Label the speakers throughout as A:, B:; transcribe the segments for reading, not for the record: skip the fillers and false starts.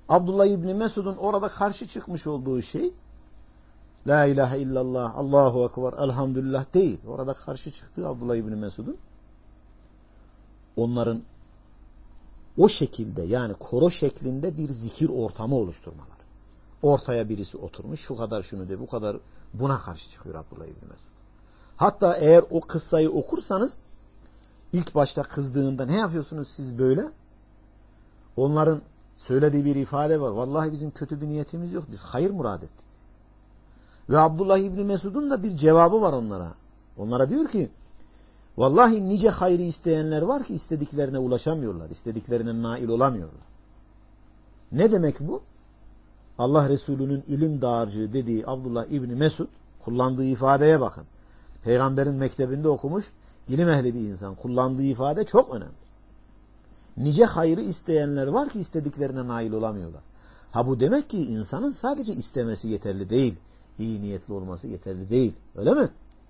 A: Abdullah İbni Mesud'un orada karşı çıkmış olduğu şey La ilahe illallah, Allahu ekber, elhamdülillah değil. Orada karşı çıktığı Abdullah İbni Mesud'un onların o şekilde, yani koro şeklinde bir zikir ortamı oluşturmaları. Ortaya birisi oturmuş, şu kadar şunu de, bu kadar, buna karşı çıkıyor Abdullah İbni Mesud. Hatta eğer o kıssayı okursanız, ilk başta kızdığında ne yapıyorsunuz siz böyle? Onların söylediği bir ifade var. Vallahi bizim kötü bir niyetimiz yok. Biz hayır murad ettik. Ve Abdullah İbni Mesud'un da bir cevabı var onlara. Onlara diyor ki, vallahi nice hayrı isteyenler var ki istediklerine ulaşamıyorlar. İstediklerine nail olamıyorlar. Ne demek bu? Allah Resulü'nün ilim dağarcığı dediği Abdullah İbni Mesud kullandığı ifadeye bakın. Peygamberin mektebinde okumuş, ilim ehli bir insan. Kullandığı ifade çok önemli. Nice hayrı isteyenler var ki istediklerine nail olamıyorlar. Ha bu demek ki insanın sadece istemesi yeterli değil. İyi niyetli olması yeterli değil. Öyle mi?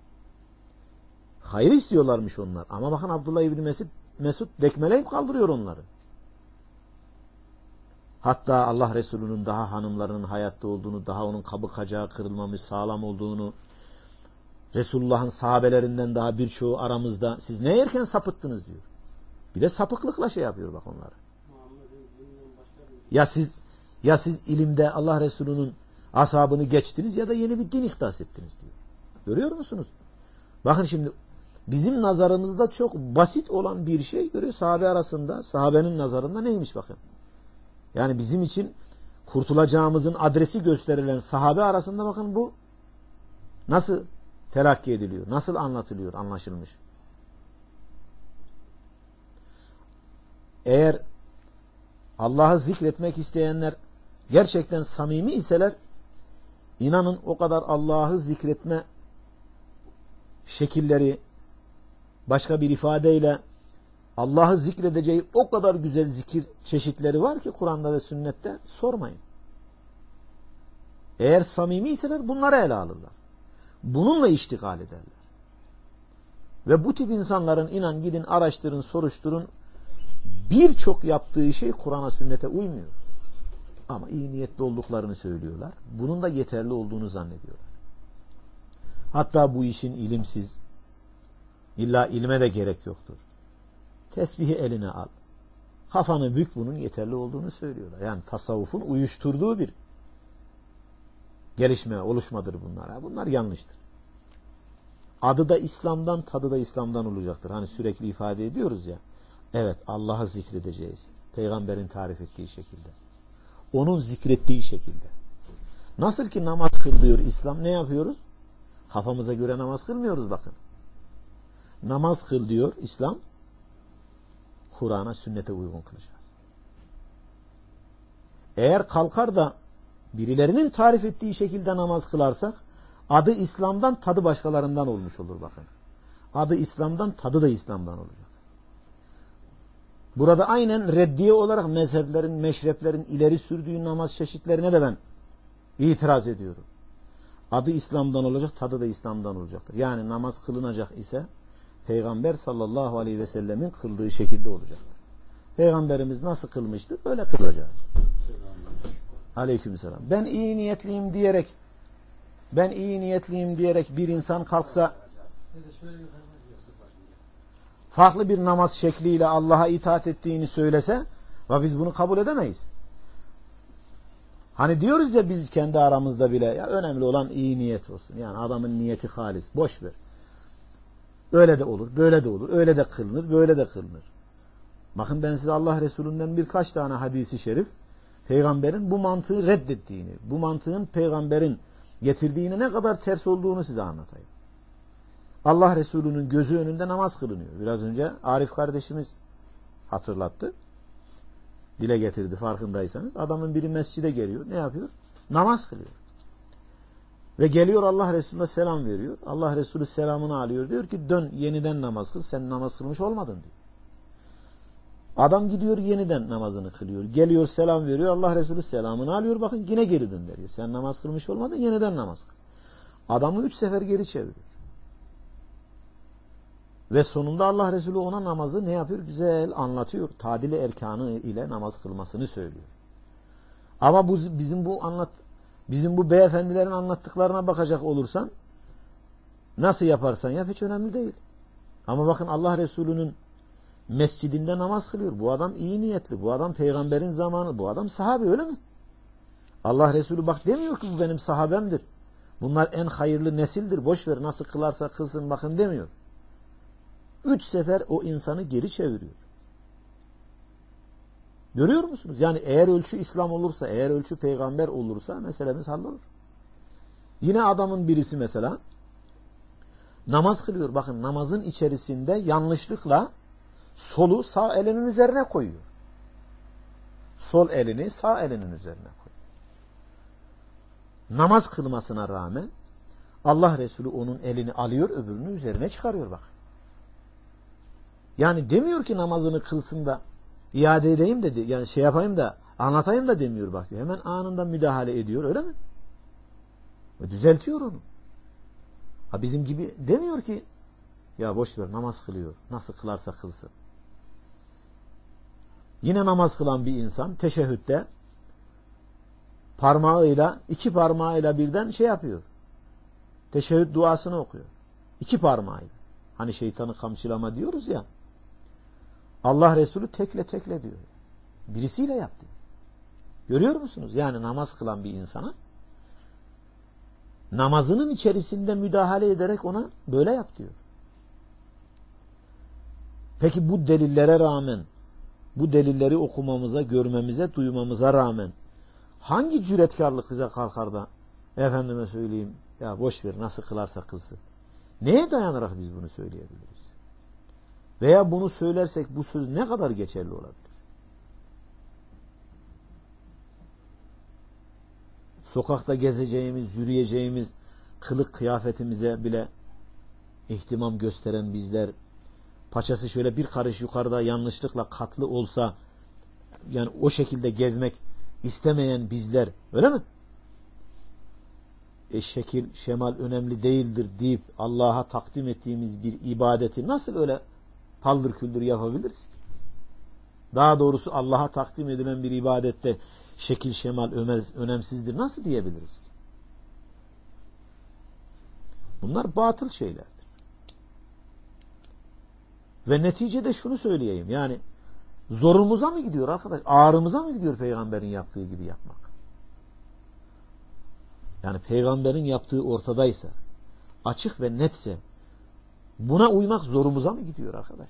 A: Hayır istiyorlarmış onlar. Ama bakın Abdullah İbni Mesud dekmeleyip kaldırıyor onları. Hatta Allah Resulü'nün daha hanımlarının hayatta olduğunu, daha onun kabı kacağı kırılmamış, sağlam olduğunu, Resulullah'ın sahabelerinden daha birçoğu aramızda, siz ne yerken sapıttınız diyor. Bir de sapıklıkla şey yapıyor bak onları. Ya siz ilimde Allah Resulü'nün ashabını geçtiniz ya da yeni bir din ihdas ettiniz diyor. Görüyor musunuz? Bakın şimdi bizim nazarımızda çok basit olan bir şey görüyor sahabe arasında, sahabenin nazarında neymiş bakın. Yani bizim için kurtulacağımızın adresi gösterilen sahabe arasında bakın bu nasıl telakki ediliyor, nasıl anlatılıyor, anlaşılmış. Eğer Allah'ı zikretmek isteyenler gerçekten samimi iseler, inanın o kadar Allah'ı zikretme şekilleri, başka bir ifadeyle Allah'ı zikredeceği o kadar güzel zikir çeşitleri var ki Kur'an'da ve sünnette, sormayın. Eğer samimi iseler bunları ele alırlar. Bununla iştigal ederler. Ve bu tip insanların inan gidin araştırın, soruşturun, birçok yaptığı şey Kur'an'a sünnete uymuyor. Ama iyi niyetli olduklarını söylüyorlar. Bunun da yeterli olduğunu zannediyorlar. Hatta bu işin ilimsiz, illa ilme de gerek yoktur. Tesbihi eline al. Kafanı bük, bunun yeterli olduğunu söylüyorlar. Yani tasavvufun uyuşturduğu bir gelişme, oluşmadır bunlar. Bunlar yanlıştır. Adı da İslam'dan, tadı da İslam'dan olacaktır. Hani sürekli ifade ediyoruz ya. Evet, Allah'ı zikredeceğiz. Peygamberin tarif ettiği şekilde. Onun zikrettiği şekilde. Nasıl ki namaz kıl diyor İslam, ne yapıyoruz? Kafamıza göre namaz kılmıyoruz bakın. Namaz kıl diyor İslam, Kur'an'a, sünnete uygun kılacağız. Eğer kalkar da birilerinin tarif ettiği şekilde namaz kılarsak, adı İslam'dan, tadı başkalarından olmuş olur bakın. Adı İslam'dan, tadı da İslam'dan olacak. Burada aynen reddiye olarak mezheplerin, meşreplerin ileri sürdüğü namaz çeşitlerine de ben itiraz ediyorum. Adı İslam'dan olacak, tadı da İslam'dan olacaktır. Yani namaz kılınacak ise Peygamber sallallahu aleyhi ve sellemin kıldığı şekilde olacaktır. Peygamberimiz nasıl kılmıştı? Böyle kılacağız. Aleykümselam. Ben iyi niyetliyim diyerek bir insan kalksa farklı bir namaz şekliyle Allah'a itaat ettiğini söylese ve biz bunu kabul edemeyiz. Hani diyoruz ya biz kendi aramızda bile, ya önemli olan iyi niyet olsun. Yani adamın niyeti halis. Boş ver. Öyle de olur, böyle de olur. Öyle de kılınır, böyle de kılınır. Bakın ben size Allah Resulü'nden birkaç tane hadisi şerif, Peygamberin bu mantığı reddettiğini, bu mantığın Peygamberin getirdiğine ne kadar ters olduğunu size anlatayım. Allah Resulü'nün gözü önünde namaz kılınıyor. Biraz önce Arif kardeşimiz hatırlattı. Dile getirdi farkındaysanız. Adamın biri mescide geliyor. Ne yapıyor? Namaz kılıyor. Ve geliyor Allah Resulü'ne selam veriyor. Allah Resulü selamını alıyor. Diyor ki dön yeniden namaz kıl. Sen namaz kılmış olmadın diyor. Adam gidiyor yeniden namazını kılıyor. Geliyor selam veriyor. Allah Resulü selamını alıyor. Bakın yine geri dön diyor. Sen namaz kılmış olmadın, yeniden namaz kıl. Adamı 3 sefer geri çeviriyor. Ve sonunda Allah Resulü ona namazı ne yapıyor? Güzel anlatıyor. Tadili erkanı ile namaz kılmasını söylüyor. Ama bizim bu beyefendilerin anlattıklarına bakacak olursan nasıl yaparsan yap hiç önemli değil. Ama bakın Allah Resulü'nün mescidinde namaz kılıyor. Bu adam iyi niyetli. Bu adam peygamberin zamanı. Bu adam sahabe, öyle mi? Allah Resulü bak demiyor ki bu benim sahabemdir. Bunlar en hayırlı nesildir. Boş ver, nasıl kılarsa kılsın bakın demiyor. 3 sefer o insanı geri çeviriyor. Görüyor musunuz? Yani eğer ölçü İslam olursa, eğer ölçü peygamber olursa meselemiz hallolur. Yine adamın birisi mesela namaz kılıyor. Bakın namazın içerisinde yanlışlıkla solu sağ elinin üzerine koyuyor. Sol elini sağ elinin üzerine koyuyor. Namaz kılmasına rağmen Allah Resulü onun elini alıyor, öbürünün üzerine çıkarıyor bak. Yani demiyor ki namazını kılsın da iade edeyim de, yani şey yapayım da anlatayım da demiyor bak. Hemen anında müdahale ediyor, öyle mi? Ve düzeltiyor onu. Ha bizim gibi demiyor ki ya boş ver, namaz kılıyor. Nasıl kılarsa kılsın. Yine namaz kılan bir insan teşehhütte parmağıyla, 2 parmağıyla birden şey yapıyor. Teşehhüd duasını okuyor. 2 parmağıyla. Hani şeytanı kamçılama diyoruz ya. Allah Resulü tekle tekle diyor. Birisiyle yaptı. Görüyor musunuz? Yani namaz kılan bir insana namazının içerisinde müdahale ederek ona böyle yap diyor. Peki bu delillere rağmen, bu delilleri okumamıza, görmemize, duymamıza rağmen hangi cüretkarlık bize kalkar da efendime söyleyeyim ya boş ver, nasıl kılarsa kılsın. Neye dayanarak biz bunu söyleyebiliriz? Veya bunu söylersek bu söz ne kadar geçerli olabilir? Sokakta gezeceğimiz, yürüyeceğimiz kılık kıyafetimize bile ihtimam gösteren bizler, paçası şöyle bir karış yukarıda yanlışlıkla katlı olsa, yani o şekilde gezmek istemeyen bizler, öyle mi? Şekil, şemal önemli değildir deyip Allah'a takdim ettiğimiz bir ibadeti nasıl öyle paldır küldür yapabiliriz ki? Daha doğrusu Allah'a takdim edilen bir ibadette şekil, şemal önemsizdir nasıl diyebiliriz ki? Bunlar batıl şeylerdir. Ve neticede şunu söyleyeyim, yani zorumuza mı gidiyor arkadaş? Ağrımıza mı gidiyor peygamberin yaptığı gibi yapmak? Yani peygamberin yaptığı ortadaysa, açık ve netse buna uymak zorumuza mı gidiyor arkadaş?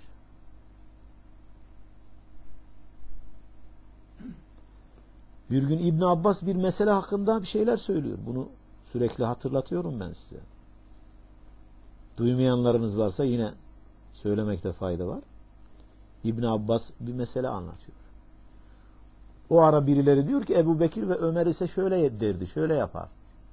A: Bir gün İbn Abbas bir mesele hakkında bir şeyler söylüyor. Bunu sürekli hatırlatıyorum ben size. Duymayanlarınız varsa yine söylemekte fayda var. İbn Abbas bir mesele anlatıyor. O ara birileri diyor ki Ebu Bekir ve Ömer ise şöyle derdi, şöyle yapar.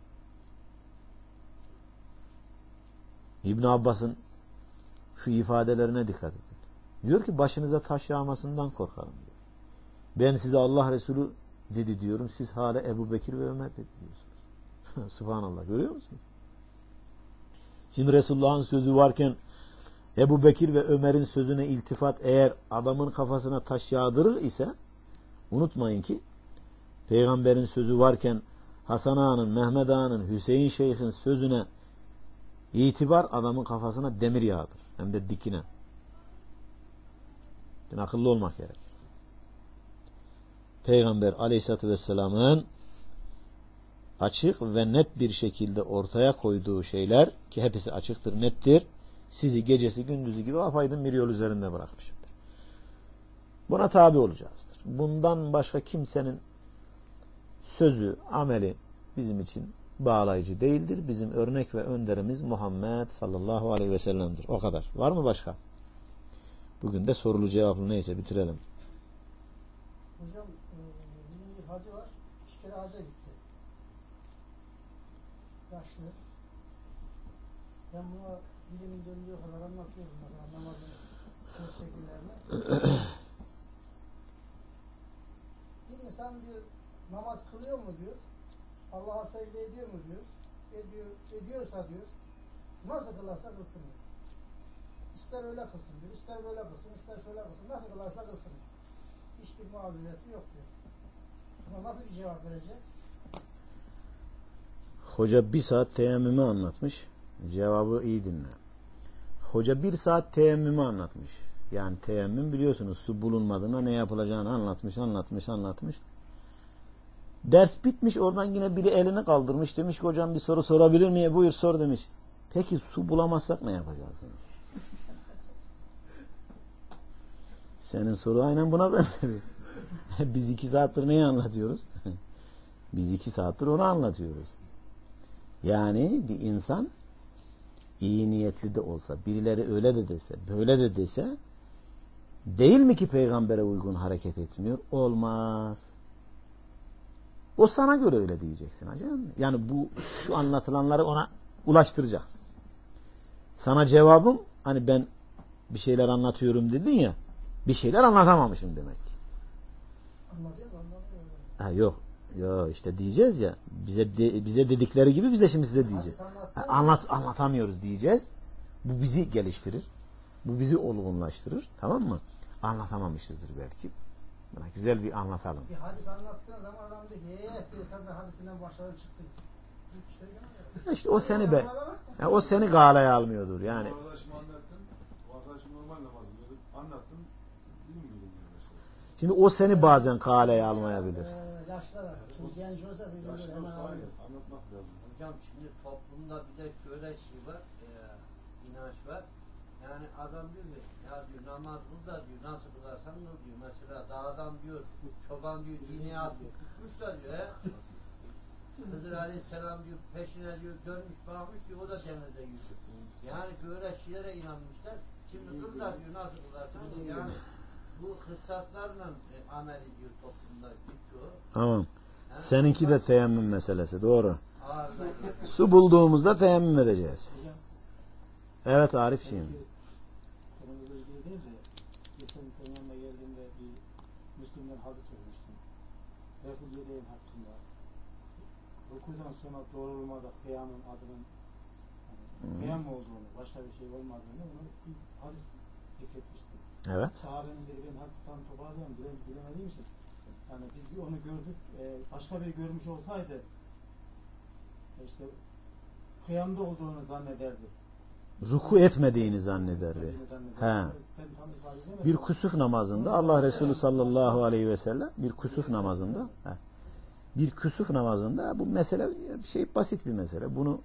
A: İbn Abbas'ın şu ifadelerine dikkat edin. Diyor ki başınıza taş yağmasından korkarım diyor. Ben size Allah Resulü dedi diyorum. Siz hala Ebu Bekir ve Ömer dedi diyorsunuz. Subhanallah, görüyor musunuz? Şimdi Resulullah'ın sözü varken Ebu Bekir ve Ömer'in sözüne iltifat eğer adamın kafasına taş yağdırır ise unutmayın ki Peygamberin sözü varken Hasan Ağa'nın, Mehmet Ağa'nın, Hüseyin Şeyh'in sözüne itibar adamın kafasına demir yağdır. Hem de dikine. Yani akıllı olmak gerek. Peygamber Aleyhisselatü Vesselam'ın açık ve net bir şekilde ortaya koyduğu şeyler ki hepsi açıktır, nettir. Sizi gecesi gündüzü gibi apaydın bir yol üzerinde bırakmışımdır. Buna tabi olacağızdır. Bundan başka kimsenin sözü, ameli bizim için bağlayıcı değildir. Bizim örnek ve önderimiz Muhammed sallallahu aleyhi ve sellem'dir. O kadar. Var mı başka? Bugün de sorulu cevaplı neyse bitirelim.
B: Hocam bizim bir hacı var. 2 kere hacca gitti. Yaşlı. Ben buna dilimin döndüğü kadar anlatıyorum. Anlamadığım şekillerini. Bir insan diyor namaz kılıyor mu diyor. Allah'a secde ediyor mu diyor. Ediyorsa diyor. Nasıl kılarsa kılsın diyor. İster öyle kılsın diyor. İster böyle kılsın. İster şöyle kılsın. Nasıl kılarsa kılsın diyor. Hiçbir mağduriyeti yok diyor. Ama nasıl bir cevap verecek?
A: Hoca 1 saat teyemmümü anlatmış. Cevabı iyi dinle. Hoca 1 saat teyemmümü anlatmış. Yani teyemmüm biliyorsunuz su bulunmadığına ne yapılacağını anlatmış. Ders bitmiş, oradan yine biri elini kaldırmış. Demiş ki hocam bir soru sorabilir miyim? Buyur sor demiş. Peki su bulamazsak ne yapacağız demiş. Senin soru aynen buna benziyor. Biz 2 saattir neyi anlatıyoruz? Biz 2 saattir onu anlatıyoruz. Yani bir insan iyi niyetli de olsa, birileri öyle de dese, böyle de dese, değil mi ki peygambere uygun hareket etmiyor? Olmaz. O sana göre öyle diyeceksin hocam. Yani şu anlatılanları ona ulaştıracaksın. Sana cevabım, hani ben bir şeyler anlatıyorum dedin ya, bir şeyler anlatamamışsın demek ki. Yok işte diyeceğiz ya, bize dedikleri gibi biz de şimdi size diyeceğiz. Anlatamıyoruz diyeceğiz. Bu bizi geliştirir. Bu bizi olgunlaştırır. Tamam mı? Anlatamamışızdır belki. Buna güzel bir anlatalım.
B: Bir hadis anlattığın zaman adam diyor ki sen de hadisinden başarılı çıktın.
A: İşte o seni o seni galeye almıyordur yani.
C: Arkadaşım normal namaz kılıyordu. Anlattım. Bilmiyorum mesela.
A: Şimdi o seni bazen galeye almayabilir.
B: Yaşlılar. Şimdi genç olsa hemen alıyor.
C: Anlatmak lazım.
D: Hocam şimdi toplumda bir de şöyle şey var, inanç var. Yani adam diyor ki, ya diyor namaz kıl da diyor, nasıl kılarsan kıl diyor. Mesela dağdan diyor, çoban diyor, iğneye atıyor, tutmuşlar diyor. Hızır Aleyhisselam diyor, peşine diyor, dönmüş bakmış diyor, o da denizde yüzüyor. Yani böyle şeylere inanmışlar. Şimdi kıl da diyor, nasıl kılarsan kıl. Yani bu kıssaslarla amel ediyor toplumda birçoğu.
A: Tamam. Seninki de teyemmüm meselesi. Doğru. Su bulduğumuzda teyemmüm edeceğiz. Evet Arif şimdi.
E: Konumuzla ilgili değil de geçen konumuna geldiğimde bir Müslüm'den hadis vermiştim. Resul Yedeğin hakkında. Rukudan sonra doğrulmada kıyamın adının kıyam olduğunu, başka bir şey olmadığını onu bir hadis zikretmiştim.
A: Evet.
E: Sahabenin biri ben hadis tam toparlayalım bilemediğim için. Yani biz onu gördük. Başka biri görmüş olsaydı işte kıyamda olduğunu zannederdi.
A: Ruku etmediğini zannederdi. He. Bir kusuf namazında Allah Resulü sallallahu aleyhi ve sellem bir kusuf namazında bu mesele basit bir mesele. Bunu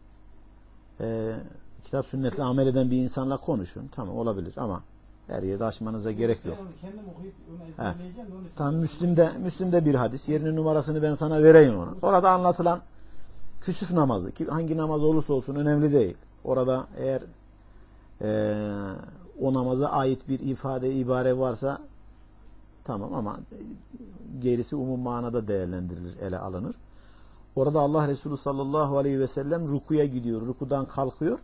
A: kitap sünnetle amel eden bir insanla konuşun. Tamam olabilir ama her yerde açmanıza gerek yok. Tamam Müslim'de bir hadis. Yerinin numarasını ben sana vereyim onu. Orada anlatılan küsuf namazı ki hangi namaz olursa olsun önemli değil. Orada eğer o namaza ait bir ibare varsa tamam ama gerisi umum manada değerlendirilir, ele alınır. Orada Allah Resulü sallallahu aleyhi ve sellem rukuya gidiyor. Rukudan kalkıyor.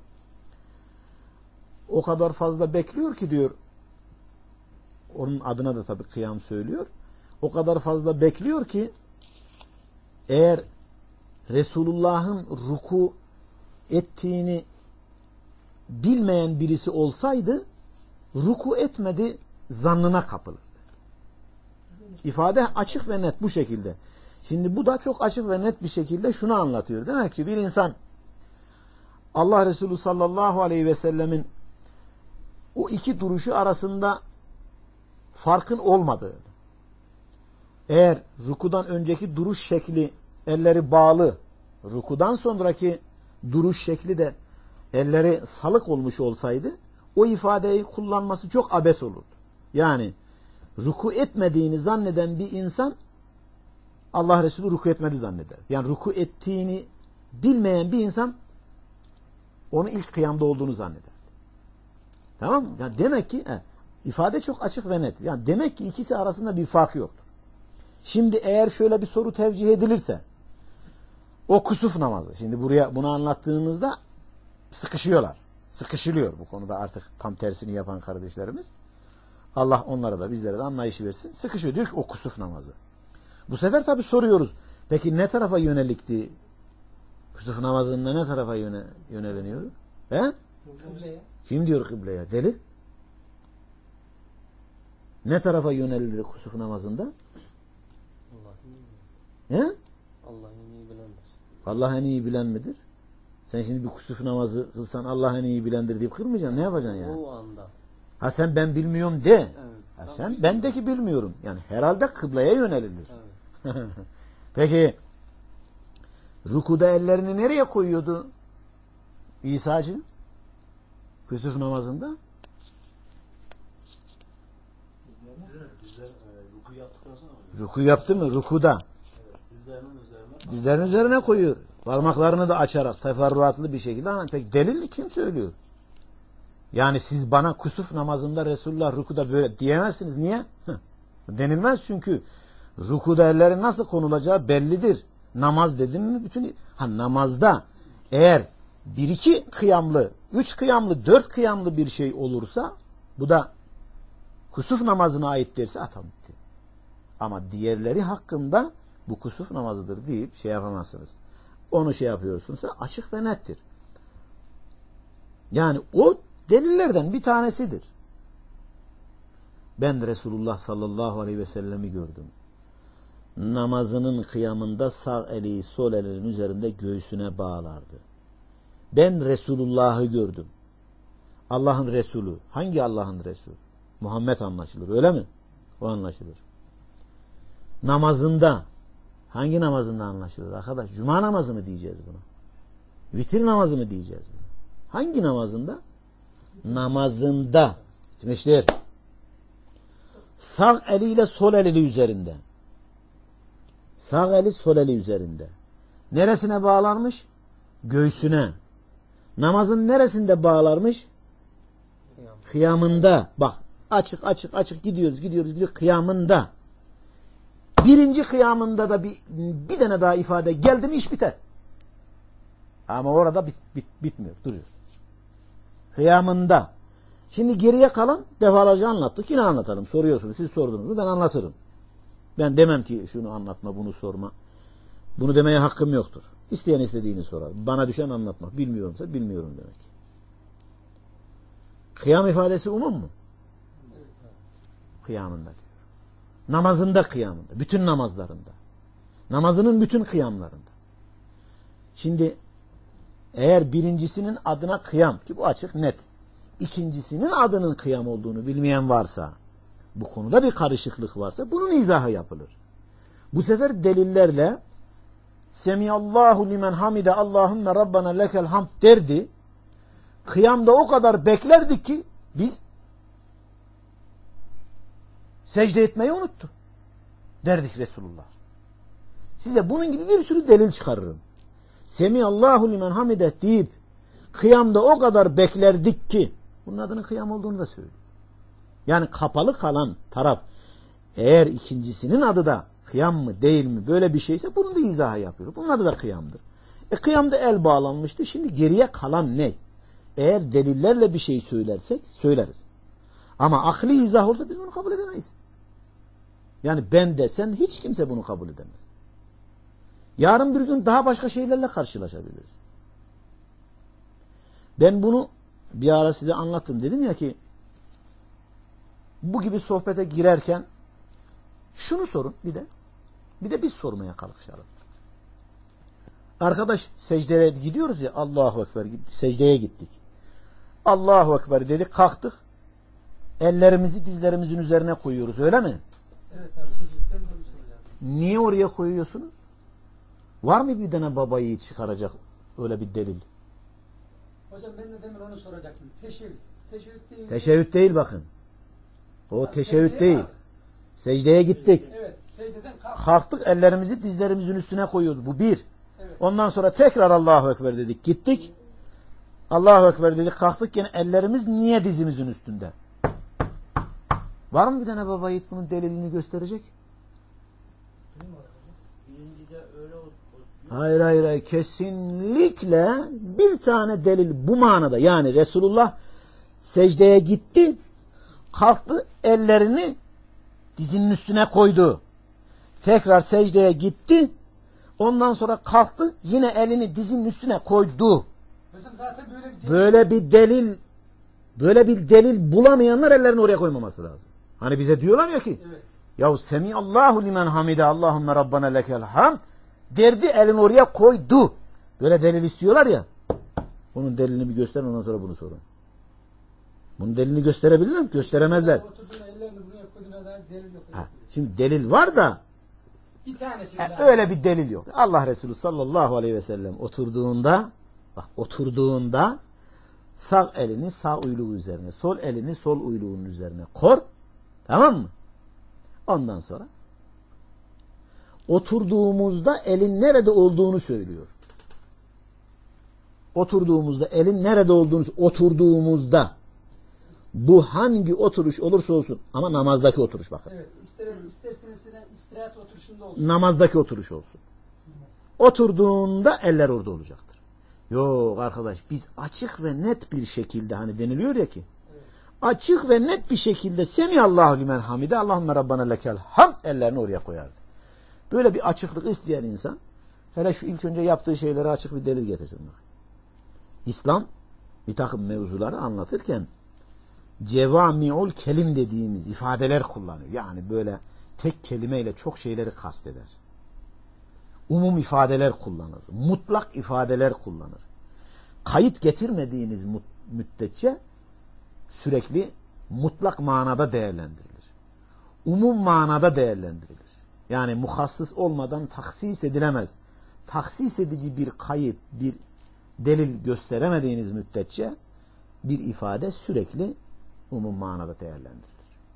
A: O kadar fazla bekliyor ki diyor, onun adına da tabii kıyam söylüyor. O kadar fazla bekliyor ki eğer Resulullah'ın ruku ettiğini bilmeyen birisi olsaydı ruku etmedi zannına kapılırdı. İfade açık ve net bu şekilde. Şimdi bu da çok açık ve net bir şekilde şunu anlatıyor. Demek ki bir insan Allah Resulü sallallahu aleyhi ve sellemin o iki duruşu arasında farkın olmadığını, eğer rukudan önceki duruş şekli elleri bağlı, rukudan sonraki duruş şekli de elleri salık olmuş olsaydı o ifadeyi kullanması çok abes olurdu. Yani ruku etmediğini zanneden bir insan Allah Resulü ruku etmedi zanneder. Yani ruku ettiğini bilmeyen bir insan onun ilk kıyamda olduğunu zanneder. Tamam mı? Yani demek ki ifade çok açık ve net. Yani demek ki ikisi arasında bir fark yoktur. Şimdi eğer şöyle bir soru tevcih edilirse o kusuf namazı. Şimdi bunu anlattığımızda sıkışıyorlar. Sıkışılıyor bu konuda artık tam tersini yapan kardeşlerimiz. Allah onlara da bizlere de anlayışı versin. Sıkışıyor. Diyor ki o kusuf namazı. Bu sefer tabi soruyoruz. Peki ne tarafa yönelikti? Kusuf namazında ne tarafa yöneleniyor? He?
B: Kıbleye.
A: Kim diyor kıbleye? Delil? Ne tarafa yönelilir kusuf namazında? He?
F: Allah en iyi bilendir.
A: Allah en iyi bilen midir? Sen şimdi bir kusuf namazı kılsan Allah en iyi bilendir deyip kılmayacaksın. Ne yapacaksın yani?
F: O anda.
A: Ha sen ben bilmiyorum de.
F: Evet.
A: Ha sen bendeki bilmiyorum. Yani herhalde kıbleye yönelilir.
F: Evet.
A: Peki rükuda ellerini nereye koyuyordu İsa'cığım? Kusuf namazında?
C: Bizler ruku yaptıktan sonra
A: Ruku yaptı mı? Rukuda.
C: dizlerinin üzerine
A: Dizlerin üzerine koyuyor. Parmaklarını da açarak teferruatlı bir şekilde. Ama peki delilli kim söylüyor? Yani siz bana kusuf namazında Resulullah rukuda böyle diyemezsiniz. Niye? Denilmez çünkü rukuda ellerin nasıl konulacağı bellidir. Namaz dedim mi bütün namazda eğer 1-2 kıyamlı, 3 kıyamlı, 4 kıyamlı bir şey olursa bu da kusuf namazına ait derse tamam bitti. Ama diğerleri hakkında bu kusuf namazıdır deyip şey yapamazsınız. Onu şey yapıyorsunsa açık ve nettir. Yani o delillerden bir tanesidir. Ben Resulullah sallallahu aleyhi ve sellemi gördüm. Namazının kıyamında sağ eli sol elinin üzerinde göğsüne bağlardı. Ben Resulullah'ı gördüm. Allah'ın Resulü. Hangi Allah'ın Resulü? Muhammed anlaşılır öyle mi? O anlaşılır. Namazında hangi namazında anlaşılır arkadaş? Cuma namazı mı diyeceğiz buna? Vitir namazı mı diyeceğiz buna? Hangi namazında? Namazında. Şimdi işte sağ eliyle sol eli üzerinde. Sağ eli sol eli üzerinde. Neresine bağlanmış? Göğsüne. Namazın neresinde bağlarmış? Kıyamında. Bak açık gidiyoruz kıyamında. Birinci kıyamında da bir tane daha ifade geldi mi iş biter. Ama orada bitmiyor. Duruyor. Kıyamında. Şimdi geriye kalan defalarca anlattık. Yine anlatalım. Soruyorsunuz. Siz sordunuz mu? Ben anlatırım. Ben demem ki şunu anlatma, bunu sorma. Bunu demeye hakkım yoktur. İsteyen istediğini sorar. Bana düşen anlatmak. Bilmiyorumsa bilmiyorum demek. Kıyam ifadesi umum mu? Kıyamında diyor. Namazında kıyamında. Bütün namazlarında. Namazının bütün kıyamlarında. Şimdi eğer birincisinin adına kıyam ki bu açık net. İkincisinin adının kıyam olduğunu bilmeyen varsa, bu konuda bir karışıklık varsa bunun izahı yapılır. Bu sefer delillerle Semiyallahu limen hamide Allahümme Rabbana lekel hamd derdi. Kıyamda o kadar beklerdik ki biz secde etmeyi unuttu. Derdik Resulullah. Size bunun gibi bir sürü delil çıkarırım. Semiyallahu limen hamide deyip kıyamda o kadar beklerdik ki bunun adının kıyam olduğunu da söylüyor. Yani kapalı kalan taraf eğer ikincisinin adı da kıyam mı değil mi böyle bir şeyse bunun da izahı yapıyor. Bunun adı da kıyamdır. Kıyamda el bağlanmıştı. Şimdi geriye kalan ne? Eğer delillerle bir şey söylersek söyleriz. Ama akli izah olursa biz bunu kabul edemeyiz. Yani ben de sen hiç kimse bunu kabul edemez. Yarın bir gün daha başka şeylerle karşılaşabiliriz. Ben bunu bir ara size anlattım. Dedim ya ki bu gibi sohbete girerken şunu sorun bir de biz sormaya kalkışalım. Arkadaş secdeye gidiyoruz ya Allahu Ekber secdeye gittik. Allahu Ekber dedik kalktık. Ellerimizi dizlerimizin üzerine koyuyoruz öyle mi?
D: Evet abi.
A: Niye oraya koyuyorsunuz? Var mı bir tane babayı çıkaracak öyle bir delil?
B: Hocam ben de demin onu soracaktım. Teşebbüt. Teşebbüt değil.
A: Teşebbüt değil bakın. O teşebbüt değil. Secdeye gittik.
B: Evet. Secdeden
A: Kalktık ellerimizi dizlerimizin üstüne koyuyoruz. Bu bir.
B: Evet.
A: Ondan sonra tekrar Allahu Ekber dedik. Gittik. Allahu Ekber dedik. Kalktık yine ellerimiz niye dizimizin üstünde? Var mı bir tane baba yiğit bunun delilini gösterecek?
D: Birincide öyle oldu.
A: Hayır. Kesinlikle bir tane delil bu manada. Yani Resulullah secdeye gitti. Kalktı ellerini dizinin üstüne koydu. Tekrar secdeye gitti. Ondan sonra kalktı yine elini dizinin üstüne koydu.
B: Hocam zaten böyle bir
A: Böyle bir delil bulamayanlar ellerini oraya koymaması lazım. Hani bize diyorlar ya ki
B: Evet.
A: Yahu semiyallahu limen hamide Allahümme Rabbana lekel hamd derdi, elini oraya koydu. Böyle delil istiyorlar ya. Onun delilini bir gösterin, ondan sonra bunu sorun. Bunun delilini gösterebilirler mi? Gösteremezler. Şimdi delil var da
E: Bir tanesi
A: öyle bir delil yok. Allah Resulü sallallahu aleyhi ve sellem oturduğunda sağ elini sağ uyluğu üzerine, sol elini sol uyluğunun üzerine kor. Tamam mı? Ondan sonra oturduğumuzda elin nerede olduğunu söylüyor. Oturduğumuzda elin nerede olduğunu, oturduğumuzda bu hangi oturuş olursa olsun ama namazdaki oturuş bakın.
E: Evet, isterseniz istirahat oturuşunda olsun.
A: Namazdaki oturuş olsun. Oturduğunda eller orada olacaktır. Yok arkadaş, biz açık ve net bir şekilde, hani deniliyor ya ki,
E: Evet.
A: açık ve net bir şekilde semiyallahu limen hamide Allahümme Rabbana lekel hamd ellerini oraya koyardı. Böyle bir açıklık isteyen insan hele şu ilk önce yaptığı şeylere açık bir delil getirsin. İslam bir takım mevzuları anlatırken cevami'ul kelim dediğimiz ifadeler kullanıyor. Yani böyle tek kelimeyle çok şeyleri kasteder. Umum ifadeler kullanır. Mutlak ifadeler kullanır. Kayıt getirmediğiniz müddetçe sürekli mutlak manada değerlendirilir. Umum manada değerlendirilir. Yani muhassıs olmadan taksis edilemez. Taksis edici bir kayıt, bir delil gösteremediğiniz müddetçe bir ifade sürekli umum manada değerlendirilir.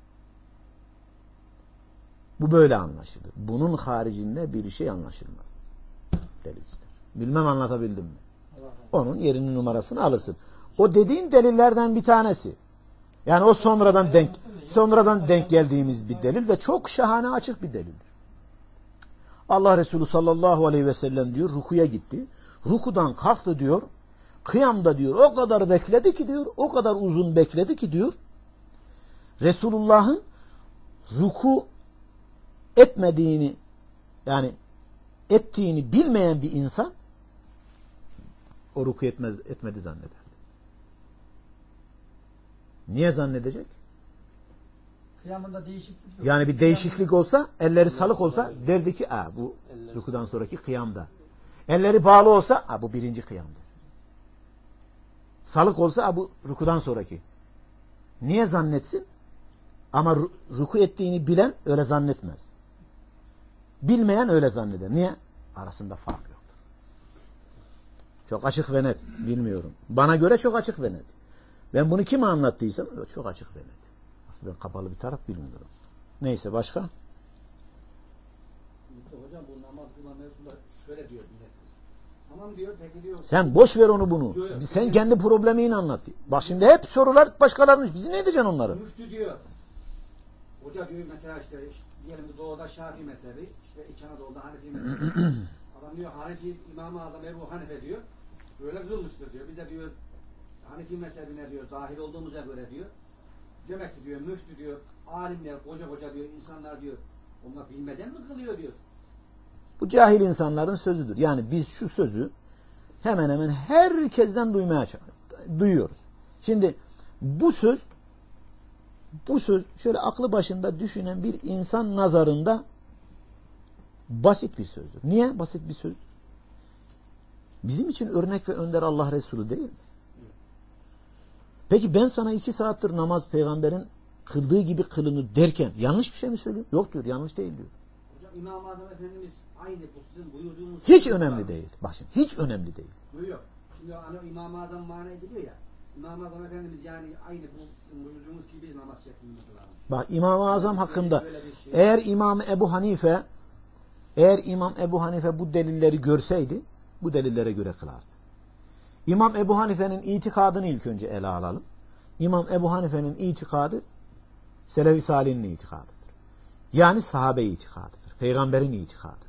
A: Bu böyle anlaşılır. Bunun haricinde bir şey anlaşılmaz. Delil ister. Bilmem anlatabildim mi? Onun yerinin numarasını alırsın. O dediğin delillerden bir tanesi. Yani o sonradan denk geldiğimiz bir delil ve çok şahane açık bir delildir. Allah Resulü sallallahu aleyhi ve sellem diyor rukuya gitti. Rukudan kalktı diyor. Kıyamda diyor o kadar bekledi ki diyor, o kadar uzun bekledi ki diyor, Resulullah'ın ruku etmediğini, yani ettiğini bilmeyen bir insan o ruku etmedi zanneder. Niye zannedecek?
E: Kıyamında değişiklik yok.
A: Yani bir değişiklik olsa, elleri salık olsa derdi ki bu rukudan sonraki kıyamda. Elleri bağlı olsa bu birinci kıyamda. Salık olsa bu rukudan sonraki. Niye zannetsin? Ama ruku ettiğini bilen öyle zannetmez. Bilmeyen öyle zanneder. Niye? Arasında fark yoktur. Çok açık ve net. Bilmiyorum. Bana göre çok açık ve net. Ben bunu kime anlattıysam çok açık ve net. Ben kapalı bir taraf bilmiyorum. Neyse başka?
G: Hocam bu namaz kılma mevzusunda şöyle diyor millet. Tamam diyor, peki diyor.
A: Sen boş ver onu bunu. Sen kendi problemini anlat. Bak şimdi hep sorular başkalarının. Bizi ne edeceksin onları?
G: Müftü diyor. Hoca diyor mesela işte diyelim ki doğuda Şafii mezhebi, işte İç Anadolu'da Hanefi mezhebi. Adam diyor Hanefi İmam-ı Azam Ebu Hanife diyor. Böyle kılmıştır diyor. Biz de diyor Hanefi mezhebine diyor dahil olduğumuza göre diyor. Demek ki diyor müftü diyor, alimler, koca diyor, insanlar diyor, onlar bilmeden mi kılıyor diyor.
A: Bu cahil insanların sözüdür. Yani biz şu sözü hemen hemen herkesten duyuyoruz. Şimdi bu söz şöyle aklı başında düşünen bir insan nazarında basit bir sözdür. Niye basit bir sözdür? Bizim için örnek ve önder Allah Resulü değil mi? Peki ben sana 2 saattir namaz peygamberin kıldığı gibi kılınır derken yanlış bir şey mi söylüyorum? Yok diyor, yanlış değil diyor.
G: Hocam İmam-ı Azam Efendimiz aynı bu sizin buyurduğunuz...
A: Hiç önemli değil. Bak şimdi hiç önemli değil.
G: Yok. Şimdi hani İmam-ı Azam mana ediliyor ya. İmam-ı Azam Efendimiz yani aynı bu sizin buyurduğunuz gibi namaz şeklinde kılar.
A: Bak İmam-ı Azam hakkında eğer İmam Ebu Hanife bu delilleri görseydi bu delillere göre kılardı. İmam Ebu Hanife'nin itikadını ilk önce ele alalım. İmam Ebu Hanife'nin itikadı Selefi Salih'in itikadıdır. Yani sahabe itikadıdır. Peygamberin itikadıdır.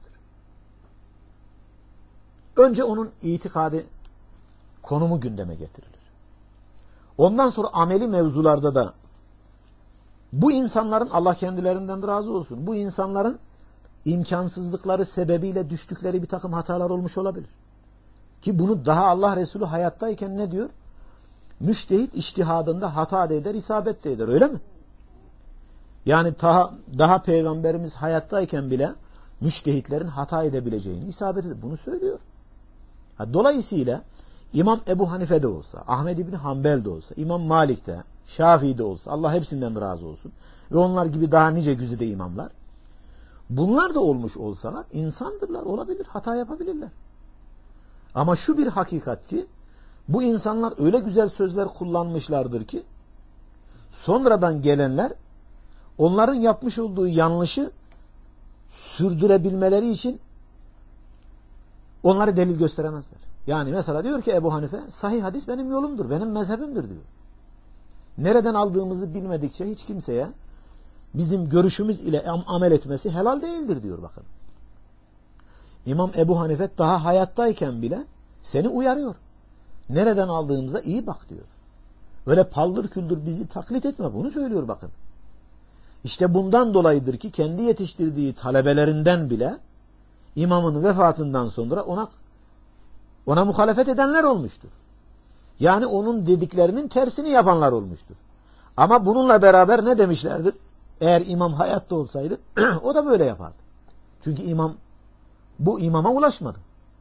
A: Önce onun itikadı konumu gündeme getirilir. Ondan sonra ameli mevzularda da bu insanların Allah kendilerinden razı olsun. Bu insanların imkansızlıkları sebebiyle düştükleri bir takım hatalar olmuş olabilir. Ki bunu daha Allah Resulü hayattayken ne diyor? Müştehit içtihadında hata da eder, isabet de eder. Öyle mi? Yani daha peygamberimiz hayattayken bile müştehitlerin hata edebileceğini isabet edip bunu söylüyor. Dolayısıyla İmam Ebu Hanife de olsa, Ahmed İbni Hanbel de olsa, İmam Malik de, Şafii de olsa, Allah hepsinden razı olsun ve onlar gibi daha nice güzide imamlar, bunlar da olmuş olsalar insandırlar, olabilir, hata yapabilirler. Ama şu bir hakikat ki bu insanlar öyle güzel sözler kullanmışlardır ki sonradan gelenler onların yapmış olduğu yanlışı sürdürebilmeleri için onları delil gösteremezler. Yani mesela diyor ki Ebu Hanife, sahih hadis benim yolumdur, benim mezhebimdir diyor. Nereden aldığımızı bilmedikçe hiç kimseye bizim görüşümüz ile amel etmesi helal değildir diyor bakın. İmam Ebu Hanife daha hayattayken bile seni uyarıyor. Nereden aldığımıza iyi bak diyor. Öyle paldır küldür bizi taklit etme, bunu söylüyor bakın. İşte bundan dolayıdır ki kendi yetiştirdiği talebelerinden bile imamın vefatından sonra ona muhalefet edenler olmuştur. Yani onun dediklerinin tersini yapanlar olmuştur. Ama bununla beraber ne demişlerdir? Eğer imam hayatta olsaydı o da böyle yapardı. Çünkü bu imama ulaşmadı.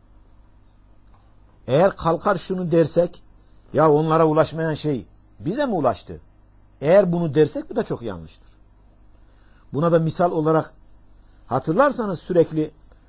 A: Eğer kalkar şunu dersek, ya onlara ulaşmayan şey bize mi ulaştı? Eğer bunu dersek bu da çok yanlıştır. Buna da misal olarak hatırlarsanız sürekli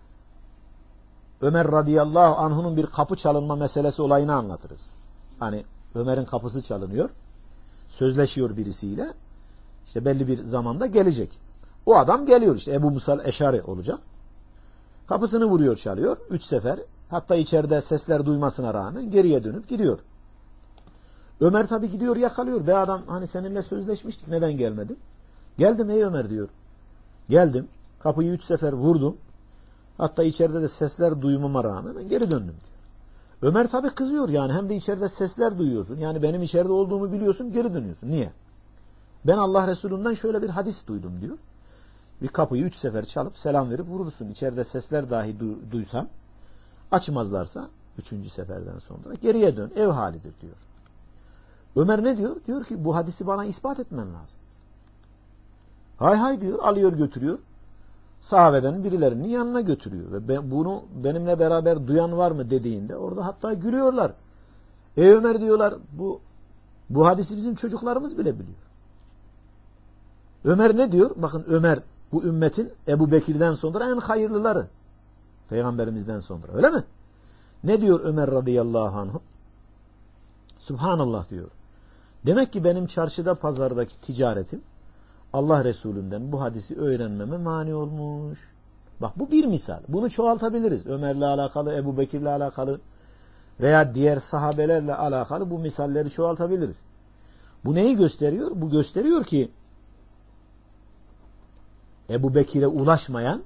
A: Ömer radıyallahu anh'unun bir kapı çalınma meselesi olayını anlatırız. Hani Ömer'in kapısı çalınıyor. Sözleşiyor birisiyle. İşte belli bir zamanda gelecek. O adam geliyor işte Ebu Musa'l Eşari olacak. Kapısını vuruyor, çalıyor. 3 sefer. Hatta içeride sesler duymasına rağmen geriye dönüp gidiyor. Ömer tabi gidiyor, yakalıyor. Be adam, hani seninle sözleşmiştik, neden gelmedin? Geldim ey Ömer diyor. Geldim. Kapıyı 3 sefer vurdum. Hatta içeride de sesler duymama rağmen ben geri döndüm diyor. Ömer tabi kızıyor yani, hem de içeride sesler duyuyorsun. Yani benim içeride olduğumu biliyorsun, geri dönüyorsun. Niye? Ben Allah Resulü'nden şöyle bir hadis duydum diyor. Bir kapıyı 3 sefer çalıp selam verip vurursun. İçeride sesler dahi duysan, açmazlarsa 3. seferden sonra geriye dön. Ev halidir diyor. Ömer ne diyor? Diyor ki bu hadisi bana ispat etmen lazım. Hay hay diyor, alıyor götürüyor. Sahabeden birilerinin yanına götürüyor. Ve bunu benimle beraber duyan var mı dediğinde orada hatta gülüyorlar. Ey Ömer diyorlar, bu hadisi bizim çocuklarımız bile biliyor. Ömer ne diyor? Bakın Ömer bu ümmetin Ebu Bekir'den sonra en hayırlıları. Peygamberimizden sonra. Öyle mi? Ne diyor Ömer radıyallahu anh? Subhanallah diyor. Demek ki benim çarşıda pazardaki ticaretim Allah Resulü'nden bu hadisi öğrenmeme mani olmuş. Bak bu bir misal. Bunu çoğaltabiliriz. Ömer'le alakalı, Ebu Bekir'le alakalı veya diğer sahabelerle alakalı bu misalleri çoğaltabiliriz. Bu neyi gösteriyor? Bu gösteriyor ki Ebu Bekir'e ulaşmayan,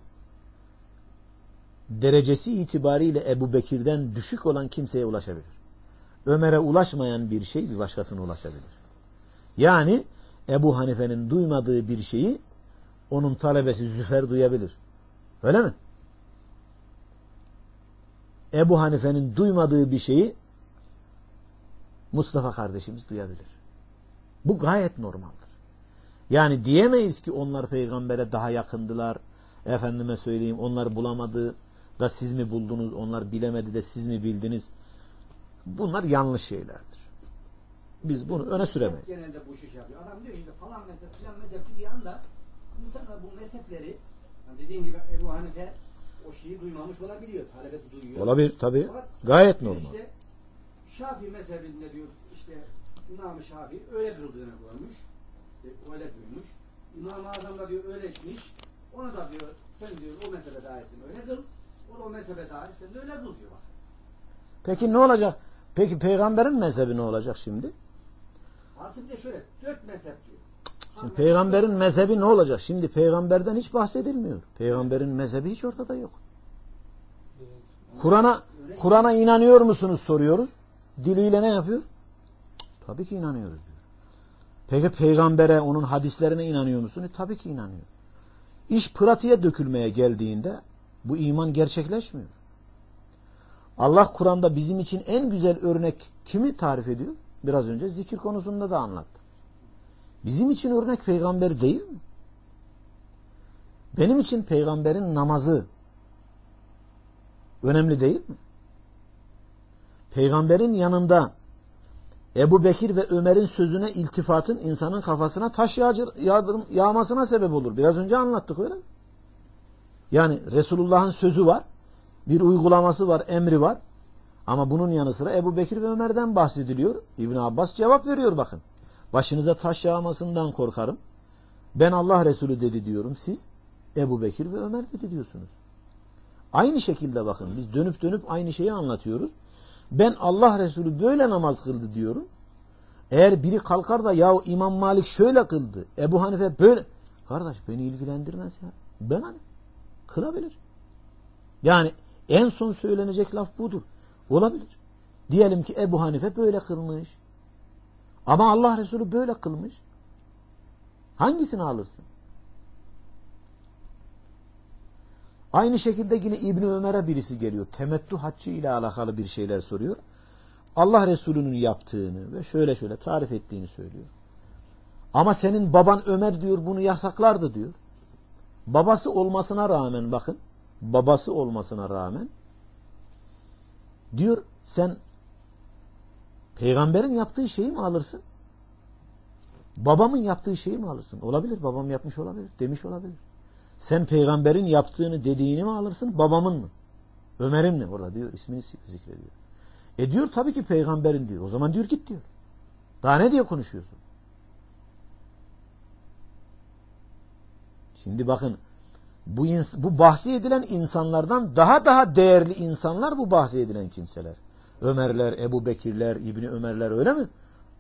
A: derecesi itibariyle Ebu Bekir'den düşük olan kimseye ulaşabilir. Ömer'e ulaşmayan bir şey bir başkasına ulaşabilir. Yani Ebu Hanife'nin duymadığı bir şeyi onun talebesi Züfer duyabilir. Öyle mi? Ebu Hanife'nin duymadığı bir şeyi Mustafa kardeşimiz duyabilir. Bu gayet normaldir. Yani diyemeyiz ki onlar peygambere daha yakındılar. Efendime söyleyeyim, onlar bulamadı da siz mi buldunuz, onlar bilemedi de siz mi bildiniz? Bunlar yanlış şeylerdir. Biz bunu öne süremeyiz.
G: Genelde bu iş yapıyor. Adam diyor işte falan mezhep, filan mezhep dediği anda insanlar bu mezhepleri, yani dediğim gibi Ebu Hanife o şeyi duymamış olabiliyor. Talebesi duyuyor.
A: Olabilir tabii. Gayet normal.
G: İşte Şafii mezhebinde diyor işte İmam-ı Şafii öyle kıldığını görmüş. Öyle duymuş. İmam-ı Azam da diyor öyle içmiş. Onu da diyor sen diyor o mezhebe dahisin öyle kıl. O da o mezhebe dahi sen de öyle kıl diyor bak.
A: Peki ne olacak? Peki peygamberin mezhebi ne olacak şimdi?
G: Artık de şöyle 4 mezhep diyor.
A: Şimdi peygamberin mezhebi ne olacak? Şimdi peygamberden hiç bahsedilmiyor. Peygamberin mezhebi hiç ortada yok. Kur'an'a inanıyor musunuz soruyoruz. Diliyle ne yapıyor? Tabii ki inanıyoruz diyor. Peki peygambere, onun hadislerine inanıyor musunuz? Tabii ki inanıyor. İş pratiğe dökülmeye geldiğinde bu iman gerçekleşmiyor. Allah Kur'an'da bizim için en güzel örnek kimi tarif ediyor? Biraz önce zikir konusunda da anlattı. Bizim için örnek peygamber değil mi? Benim için peygamberin namazı önemli değil mi? Peygamberin yanında Ebu Bekir ve Ömer'in sözüne iltifatın insanın kafasına taş yağmasına sebep olur. Biraz önce anlattık öyle mi? Yani Resulullah'ın sözü var, bir uygulaması var, emri var. Ama bunun yanı sıra Ebu Bekir ve Ömer'den bahsediliyor. İbn Abbas cevap veriyor bakın. Başınıza taş yağmasından korkarım. Ben Allah Resulü dedi diyorum. Siz Ebu Bekir ve Ömer dedi diyorsunuz. Aynı şekilde bakın biz dönüp dönüp aynı şeyi anlatıyoruz. Ben Allah Resulü böyle namaz kıldı diyorum. Eğer biri kalkar da ya İmam Malik şöyle kıldı, Ebu Hanife böyle. Kardeş beni ilgilendirmez ya. Ben hani kılabilir. Yani en son söylenecek laf budur. Olabilir. Diyelim ki Ebu Hanife böyle kılmış. Ama Allah Resulü böyle kılmış. Hangisini alırsın? Aynı şekilde yine İbni Ömer'e birisi geliyor. Temettü haccı ile alakalı bir şeyler soruyor. Allah Resulü'nün yaptığını ve şöyle şöyle tarif ettiğini söylüyor. Ama senin baban Ömer diyor bunu yasaklardı diyor. Babası olmasına rağmen bakın. Babası olmasına rağmen diyor sen peygamberin yaptığı şeyi mi alırsın? Babamın yaptığı şeyi mi alırsın? Olabilir. Babam yapmış olabilir. Demiş olabilir. Sen peygamberin yaptığını dediğini mi alırsın? Babamın mı? Ömer'in mi? Orada diyor ismini zikrediyor. Diyor tabii ki peygamberin diyor. O zaman diyor git diyor. Daha ne diye konuşuyorsun? Şimdi bakın bu bahsi edilen insanlardan daha değerli insanlar bu bahsi edilen kimseler. Ömerler, Ebu Bekirler, İbni Ömerler öyle mi?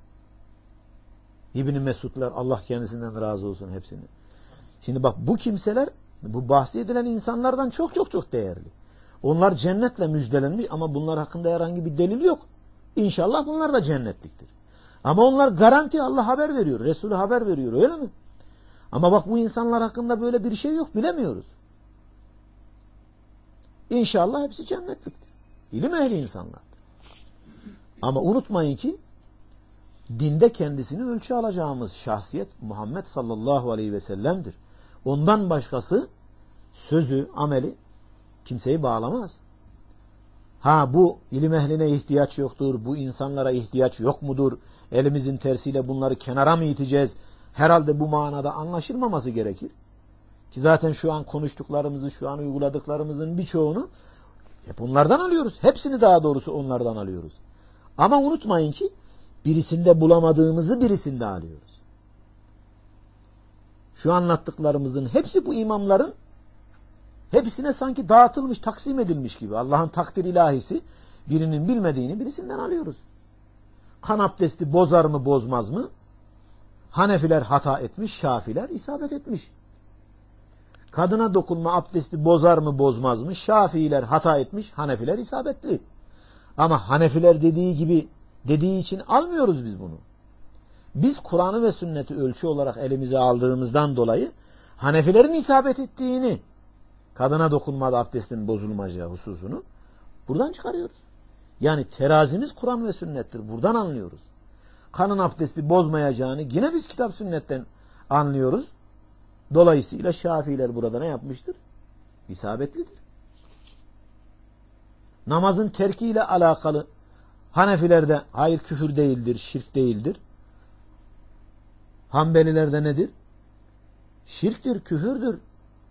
A: İbni Mesudlar Allah kendisinden razı olsun hepsini. Şimdi bak bu kimseler bu bahsi edilen insanlardan çok değerli. Onlar cennetle müjdelenmiş ama bunlar hakkında herhangi bir delil yok. İnşallah bunlar da cennetliktir. Ama onlar garanti Allah haber veriyor. Resulü haber veriyor öyle mi? Ama bak bu insanlar hakkında böyle bir şey yok bilemiyoruz. İnşallah hepsi cennetliktir. İlim ehli insanlardır. Ama unutmayın ki dinde kendisini ölçü alacağımız şahsiyet Muhammed sallallahu aleyhi ve sellem'dir. Ondan başkası sözü, ameli kimseyi bağlamaz. Ha bu ilim ehline ihtiyaç yoktur, bu insanlara ihtiyaç yok mudur? Elimizin tersiyle bunları kenara mı iteceğiz? Herhalde bu manada anlaşılmaması gerekir. Ki zaten şu an konuştuklarımızı, şu an uyguladıklarımızın birçoğunu hep onlardan alıyoruz. Hepsini daha doğrusu onlardan alıyoruz. Ama unutmayın ki birisinde bulamadığımızı birisinde alıyoruz. Şu anlattıklarımızın hepsi bu imamların hepsine sanki dağıtılmış, taksim edilmiş gibi. Allah'ın takdir ilahisi birinin bilmediğini birisinden alıyoruz. Kan abdesti bozar mı bozmaz mı? Hanefiler hata etmiş, Şafiler isabet etmiş. Kadına dokunma abdesti bozar mı bozmaz mı? Şafiiler hata etmiş, Hanefiler isabetli. Ama Hanefiler dediği için almıyoruz biz bunu. Biz Kur'an'ı ve sünneti ölçü olarak elimize aldığımızdan dolayı Hanefilerin isabet ettiğini, kadına dokunmada abdestin bozulmayacağı hususunu buradan çıkarıyoruz. Yani terazimiz Kur'an ve sünnettir. Buradan anlıyoruz. Kanın abdesti bozmayacağını yine biz kitap sünnetten anlıyoruz. Dolayısıyla Şafiiler burada ne yapmıştır? İsabetlidir. Namazın terkiyle alakalı Hanefilerde hayır küfür değildir, şirk değildir. Hanbelilerde nedir? Şirktir, küfürdür.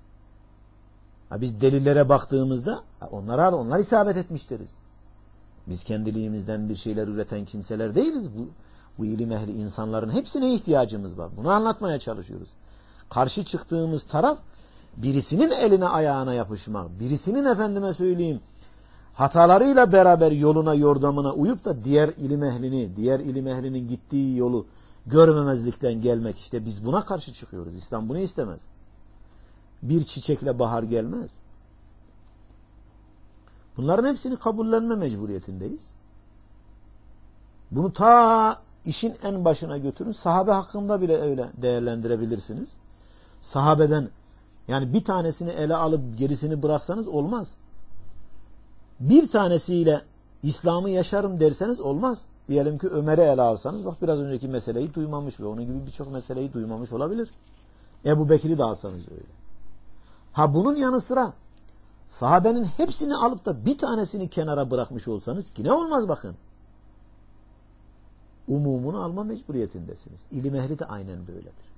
A: Biz delillere baktığımızda onlar isabet etmiş deriz. Biz kendiliğimizden bir şeyler üreten kimseler değiliz. Bu ilim ehli insanların hepsine ihtiyacımız var. Bunu anlatmaya çalışıyoruz. Karşı çıktığımız taraf birisinin eline ayağına yapışmak, birisinin efendime söyleyeyim hatalarıyla beraber yoluna yordamına uyup da diğer ilim ehlinin gittiği yolu görmemezlikten gelmek, işte biz buna karşı çıkıyoruz. İslam bunu istemez. Bir çiçekle bahar gelmez. Bunların hepsini kabullenme mecburiyetindeyiz. Bunu ta işin en başına götürün. Sahabe hakkında bile öyle değerlendirebilirsiniz. Sahabeden yani bir tanesini ele alıp gerisini bıraksanız olmaz. Bir tanesiyle İslam'ı yaşarım derseniz olmaz. Diyelim ki Ömer'i ele alsanız, bak biraz önceki meseleyi duymamış ve onun gibi birçok meseleyi duymamış olabilir. Ebu Bekir'i de alsanız öyle. Ha bunun yanı sıra sahabenin hepsini alıp da bir tanesini kenara bırakmış olsanız yine olmaz bakın. Umumunu alma mecburiyetindesiniz. İlim ehli de aynen böyledir.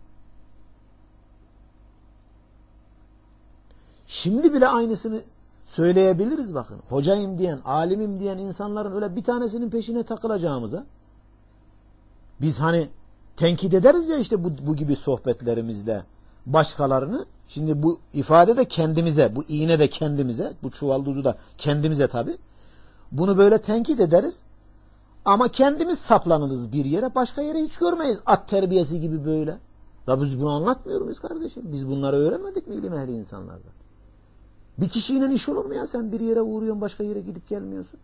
A: Şimdi bile aynısını söyleyebiliriz bakın. Hocayım diyen, alimim diyen insanların öyle bir tanesinin peşine takılacağımıza biz hani tenkit ederiz ya işte bu gibi sohbetlerimizle başkalarını. Şimdi bu ifade de kendimize, bu iğne de kendimize, bu çuvalduzu da kendimize tabi. Bunu böyle tenkit ederiz. Ama kendimiz saplanırız bir yere, başka yere hiç görmeyiz. At terbiyesi gibi böyle. Da biz bunu anlatmıyor muyuz kardeşim? Biz bunları öğrenmedik mi ilim ehli insanlardan? Bir kişiyle iş olur mu ya? Sen bir yere uğruyorsun, başka yere gidip gelmiyorsun.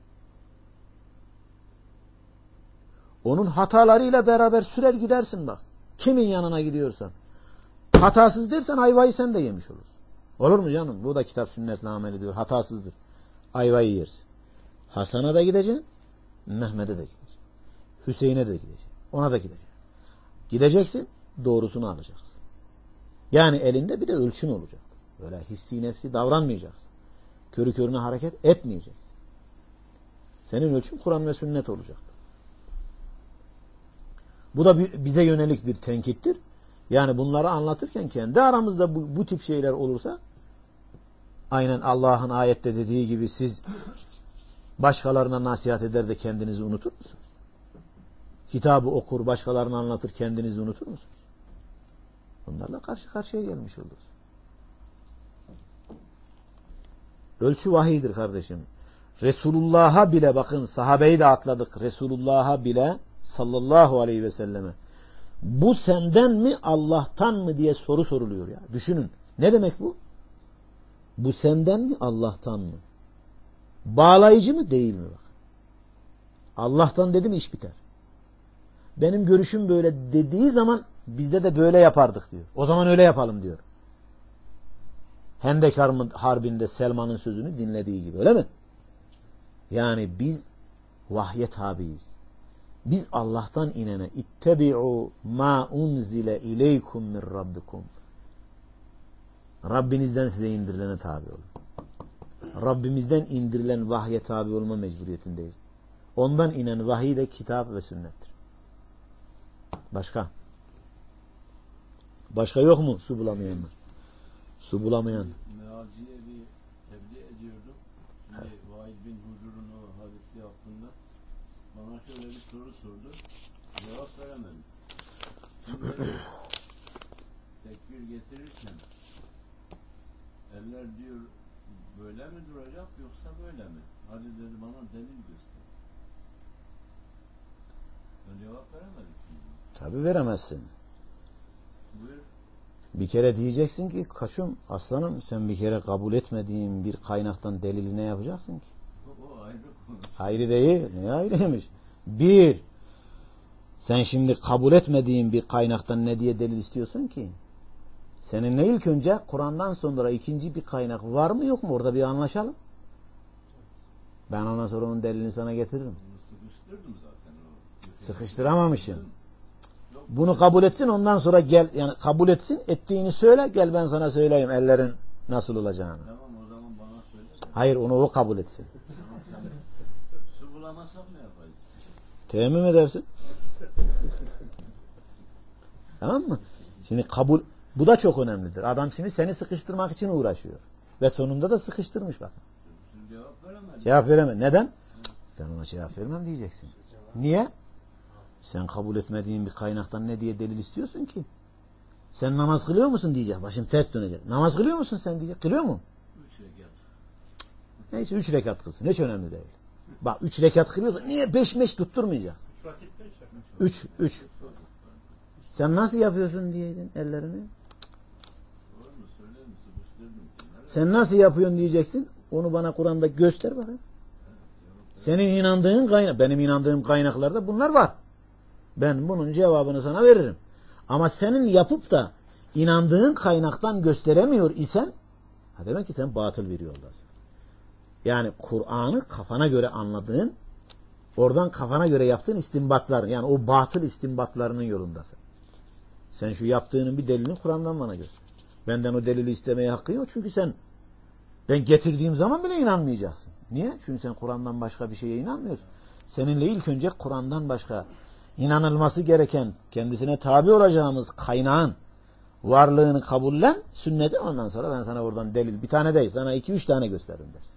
A: Onun hatalarıyla beraber sürer gidersin bak. Kimin yanına gidiyorsan. Hatasız dersen ayvayı sen de yemiş olursun. Olur mu canım? Bu da kitap sünnetle amel ediyor. Hatasızdır. Ayvayı yersin. Hasan'a da gideceksin. Mehmet'e de gideceksin. Hüseyin'e de gideceksin. Ona da gideceksin. Gideceksin. Doğrusunu alacaksın. Yani elinde bir de ölçün olacak. Böyle hissi nefsi davranmayacaksın. Körü körüne hareket etmeyeceksin. Senin ölçün Kur'an ve sünnet olacaktır. Bu da bize yönelik bir tenkittir. Yani bunları anlatırken kendi aramızda bu tip şeyler olursa aynen Allah'ın ayette dediği gibi siz başkalarına nasihat eder de kendinizi unutur musunuz? Kitabı okur, başkalarına anlatır, kendinizi unutur musunuz? Bunlarla karşı karşıya gelmiş oluruz. Ölçü vahiydir kardeşim. Resulullah'a bile bakın sahabeyi de atladık. Resulullah'a bile sallallahu aleyhi ve selleme bu senden mi Allah'tan mı diye soru soruluyor ya. Düşünün. Ne demek bu? Bu senden mi Allah'tan mı? Bağlayıcı mı değil mi? Bak. Allah'tan dedim iş biter. Benim görüşüm böyle dediği zaman bizde de böyle yapardık diyor. O zaman öyle yapalım diyor. Hendek Harbi'nde Selman'ın sözünü dinlediği gibi öyle mi? Yani biz vahye tabiiz. Biz Allah'tan inene ittebi'u ma unzile ileykum min rabbikum. Rabbinizden size indirilene tabi olun. Rabbimizden indirilen vahye tabi olma mecburiyetindeyiz. Ondan inen vahiy de kitap ve sünnettir. Başka? Başka yok mu su bulamayanlar? Su bulamayan.
H: Meaciye bir tebliğ ediyordum. Şimdi Vahid bin Huzur'un o hadisi hakkında bana şöyle bir soru sordu. Cevap veremedim. Şimdi tekbir getirirken eller diyor böyle mi duracak yoksa böyle mi? Hadi dedi bana delil göster. Ben cevap veremedim.
A: Tabii veremezsin.
H: Buyur.
A: Bir kere diyeceksin ki kaşım aslanım sen bir kere kabul etmediğin bir kaynaktan delili ne yapacaksın ki?
H: O ayrı konu.
A: Ayrı değil. Ne ayrıymış? Bir, sen şimdi kabul etmediğin bir kaynaktan ne diye delil istiyorsun ki? Seninle ilk önce Kur'an'dan sonra ikinci bir kaynak var mı yok mu? Orada bir anlaşalım. Ben ondan sonra onun delilini sana getiririm.
H: Onu sıkıştırdım zaten.
A: Sıkıştıramamışsın. Bunu kabul etsin ondan sonra gel yani kabul etsin ettiğini söyle gel ben sana söyleyeyim ellerin nasıl olacağını.
H: Tamam o zaman bana söyle.
A: Hayır onu o kabul etsin.
H: Su bulamazsam ne yapayım?
A: Teyemmüm edersin. Tamam mı? Şimdi kabul bu da çok önemlidir. Adam şimdi seni sıkıştırmak için uğraşıyor. Ve sonunda da sıkıştırmış bakın.
H: Cevap veremedim.
A: Cevap veremem. Neden? Ben ona cevap vermem diyeceksin. Niye? Sen kabul etmediğin bir kaynaktan ne diye delil istiyorsun ki? Sen namaz kılıyor musun diyecek. Başım ters dönecek. Namaz kılıyor musun sen diyecek. Kılıyor mu?
H: 3 rekat.
A: Neyse 3 rekat kılsın. Hiç önemli değil. Bak 3 rekat kılıyorsan niye 5 tutturmayacaksın? 3. Sen nasıl yapıyorsun diyeydin ellerini? Sen nasıl yapıyorsun diyeceksin. Onu bana Kur'an'da göster bakayım. Senin inandığın kaynak, benim inandığım kaynaklarda bunlar var. Ben bunun cevabını sana veririm. Ama senin yapıp da inandığın kaynaktan gösteremiyor isen demek ki sen batıl bir yoldasın. Yani Kur'an'ı kafana göre anladığın, oradan kafana göre yaptığın istinbatların, yani o batıl istinbatlarının yolundasın. Sen şu yaptığının bir delilini Kur'an'dan bana göster. Benden o delili istemeye hakkın yok. Çünkü sen ben getirdiğim zaman bile inanmayacaksın. Niye? Çünkü sen Kur'an'dan başka bir şeye inanmıyorsun. Seninle ilk önce Kur'an'dan başka inanılması gereken, kendisine tabi olacağımız kaynağın varlığını kabullen, sünneti, ondan sonra ben sana oradan delil, bir tane değil, sana 2-3 tane gösteririm der.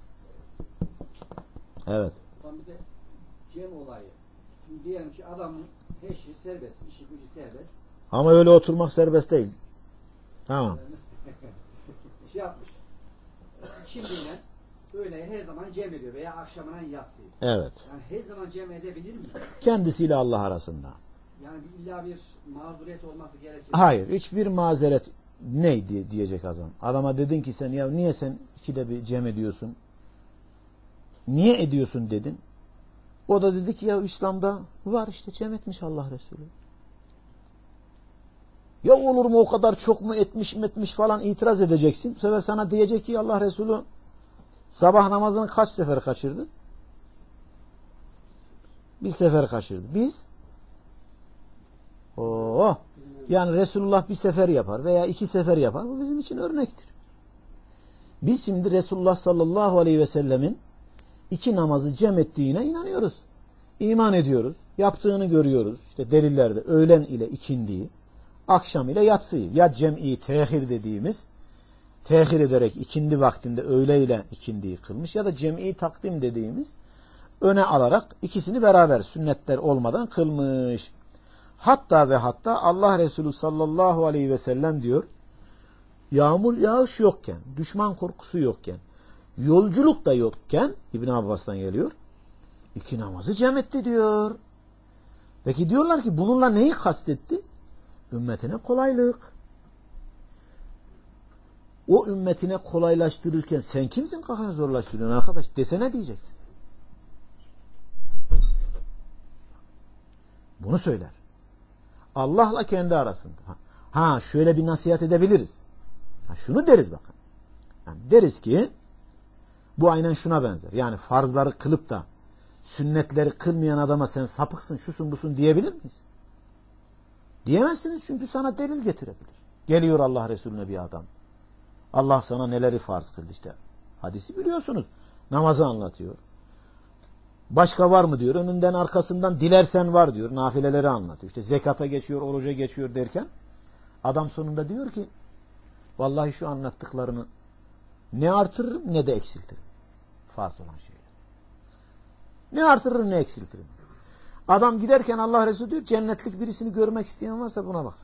A: Evet.
G: Bir de cem olayı. Şimdi diyelim ki adamın her şeyi serbest, işi gücü serbest.
A: Ama öyle oturmak serbest değil. Tamam.
G: Şey yapmış. Şimdiyle öyle her zaman cem ediyor veya akşamına yatsıyor.
A: Evet.
G: Yani her zaman cem edebilir mi?
A: Kendisiyle Allah arasında.
G: Yani illa bir mazuriyet olması gerekir.
A: Hayır. Hiçbir mazeret neydi diyecek adam. Adama dedin ki sen, ya niye sen ikide bir cem ediyorsun? Niye ediyorsun dedin. O da dedi ki ya İslam'da var işte, cem etmiş Allah Resulü. Ya olur mu, o kadar çok mu etmiş falan itiraz edeceksin. Bu sefer sana diyecek ki Allah Resulü sabah namazını kaç sefer kaçırdı? Bir sefer kaçırdı. Biz yani Resulullah bir sefer yapar veya 2 sefer yapar. Bu bizim için örnektir. Biz şimdi Resulullah sallallahu aleyhi ve sellemin 2 namazı cem ettiğine inanıyoruz. İman ediyoruz. Yaptığını görüyoruz. İşte delillerde öğlen ile ikindiyi, akşam ile yatsıyı, ya cem'i tehir dediğimiz, tehir ederek ikindi vaktinde öğle ile ikindiyi kılmış, ya da cem'i takdim dediğimiz, öne alarak ikisini beraber sünnetler olmadan kılmış. Hatta ve hatta Allah Resulü sallallahu aleyhi ve sellem diyor, yağmur yağış yokken, düşman korkusu yokken, yolculuk da yokken, İbn Abbas'tan geliyor, 2 namazı cem etti diyor. Peki diyorlar ki bununla neyi kastetti? Ümmetine kolaylık. O ümmetine kolaylaştırırken sen kimsin kalkın zorlaştırıyorsun arkadaş desene diyeceksin. Bunu söyler. Allah'la kendi arasında. Şöyle bir nasihat edebiliriz. Şunu deriz bakın. Yani deriz ki bu aynen şuna benzer. Yani farzları kılıp da sünnetleri kılmayan adama sen sapıksın, şusun busun diyebilir miyiz? Diyemezsiniz çünkü sana delil getirebilir. Geliyor Allah Resulüne bir adam. Allah sana neleri farz kıldı işte. Hadisi biliyorsunuz. Namazı anlatıyor. Başka var mı diyor. Önünden arkasından dilersen var diyor. Nafileleri anlatıyor. İşte zekata geçiyor, oruca geçiyor derken adam sonunda diyor ki vallahi şu anlattıklarını ne artırırım ne de eksiltirim. Farz olan şeyler. Ne artırırım ne eksiltirim. Adam giderken Allah Resulü diyor cennetlik birisini görmek isteyen varsa buna baksın.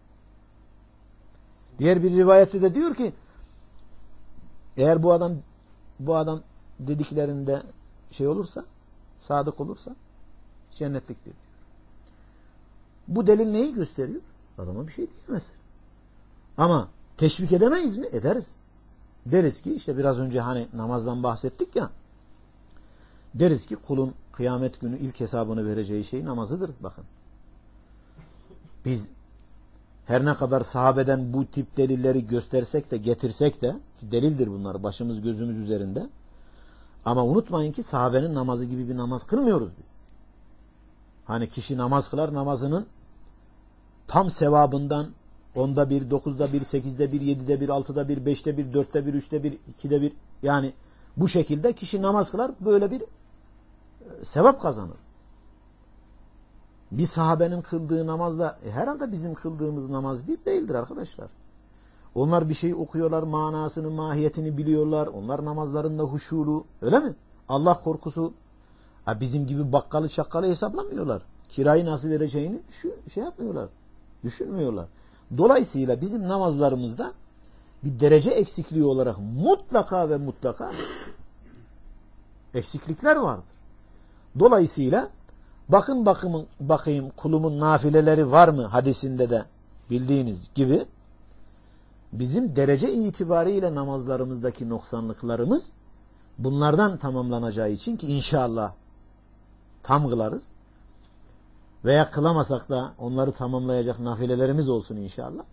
A: Diğer bir rivayette de diyor ki eğer bu adam dediklerinde şey olursa, sadık olursa cennetliktir diyor. Bu delil neyi gösteriyor? Adama bir şey diyemezsin. Ama teşvik edemeyiz mi? Ederiz. Deriz ki işte biraz önce hani namazdan bahsettik ya, deriz ki kulun kıyamet günü ilk hesabını vereceği şey namazıdır. Bakın. Biz her ne kadar sahabeden bu tip delilleri göstersek de getirsek de, ki delildir bunlar başımız gözümüz üzerinde, ama unutmayın ki sahabenin namazı gibi bir namaz kılmıyoruz biz. Hani kişi namaz kılar, namazının tam sevabından 10'da 1, 9'da 1, 8'de 1, 7'de 1, 6'da 1, 5'te 1, 4'te 1, 3'te 1, 2'de 1, yani bu şekilde kişi namaz kılar, böyle bir sevap kazanır. Bir sahabenin kıldığı namazla herhalde bizim kıldığımız namaz bir değildir arkadaşlar. Onlar bir şey okuyorlar, manasını, mahiyetini biliyorlar. Onlar namazlarında huşulu, öyle mi? Allah korkusu. Bizim gibi bakkalı çakkalı hesaplamıyorlar. Kirayı nasıl vereceğini şey yapmıyorlar. Düşünmüyorlar. Dolayısıyla bizim namazlarımızda bir derece eksikliği olarak mutlaka ve mutlaka eksiklikler vardır. Dolayısıyla bakayım kulumun nafileleri var mı hadisinde de bildiğiniz gibi bizim derece itibariyle namazlarımızdaki noksanlıklarımız bunlardan tamamlanacağı için ki inşallah tam kılarız veya kılamasak da onları tamamlayacak nafilelerimiz olsun inşallah.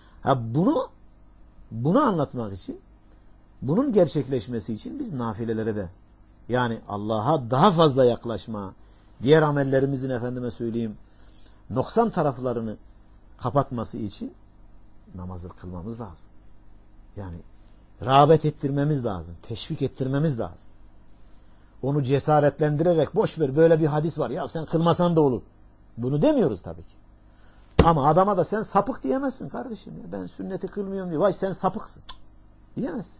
A: Bunu anlatmak için, bunun gerçekleşmesi için biz nafilelere de, yani Allah'a daha fazla yaklaşma, diğer amellerimizin efendime söyleyeyim noksan taraflarını kapatması için namazı kılmamız lazım. Yani rağbet ettirmemiz lazım. Teşvik ettirmemiz lazım. Onu cesaretlendirerek boş ver böyle bir hadis var ya sen kılmasan da olur. Bunu demiyoruz tabii ki. Ama adama da sen sapık diyemezsin kardeşim. Ya. Ben sünneti kılmıyorum diye. Vay sen sapıksın. Diyemezsin.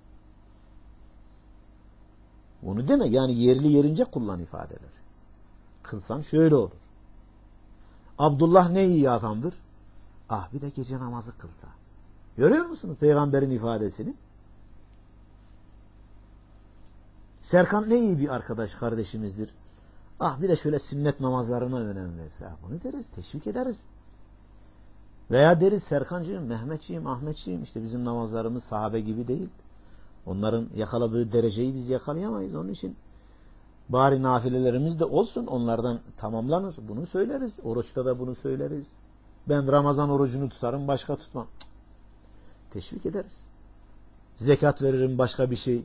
A: Onu deme yani yerli yerince kullan ifadeler. Kılsan şöyle olur. Abdullah ne iyi adamdır. Ah bir de gece namazı kılsa. Görüyor musunuz peygamberin ifadesini? Serkan ne iyi bir arkadaş kardeşimizdir. Ah bir de şöyle sünnet namazlarına önem verse. Bunu deriz, teşvik ederiz. Veya deriz Serkancığım, Mehmetçiğim, Ahmetçiğim işte bizim namazlarımız sahabe gibi değil. Onların yakaladığı dereceyi biz yakalayamayız. Onun için bari nafilelerimiz de olsun onlardan tamamlanır. Bunu söyleriz. Oruçta da bunu söyleriz. Ben Ramazan orucunu tutarım başka tutmam. Teşvik ederiz. Zekat veririm başka bir şey.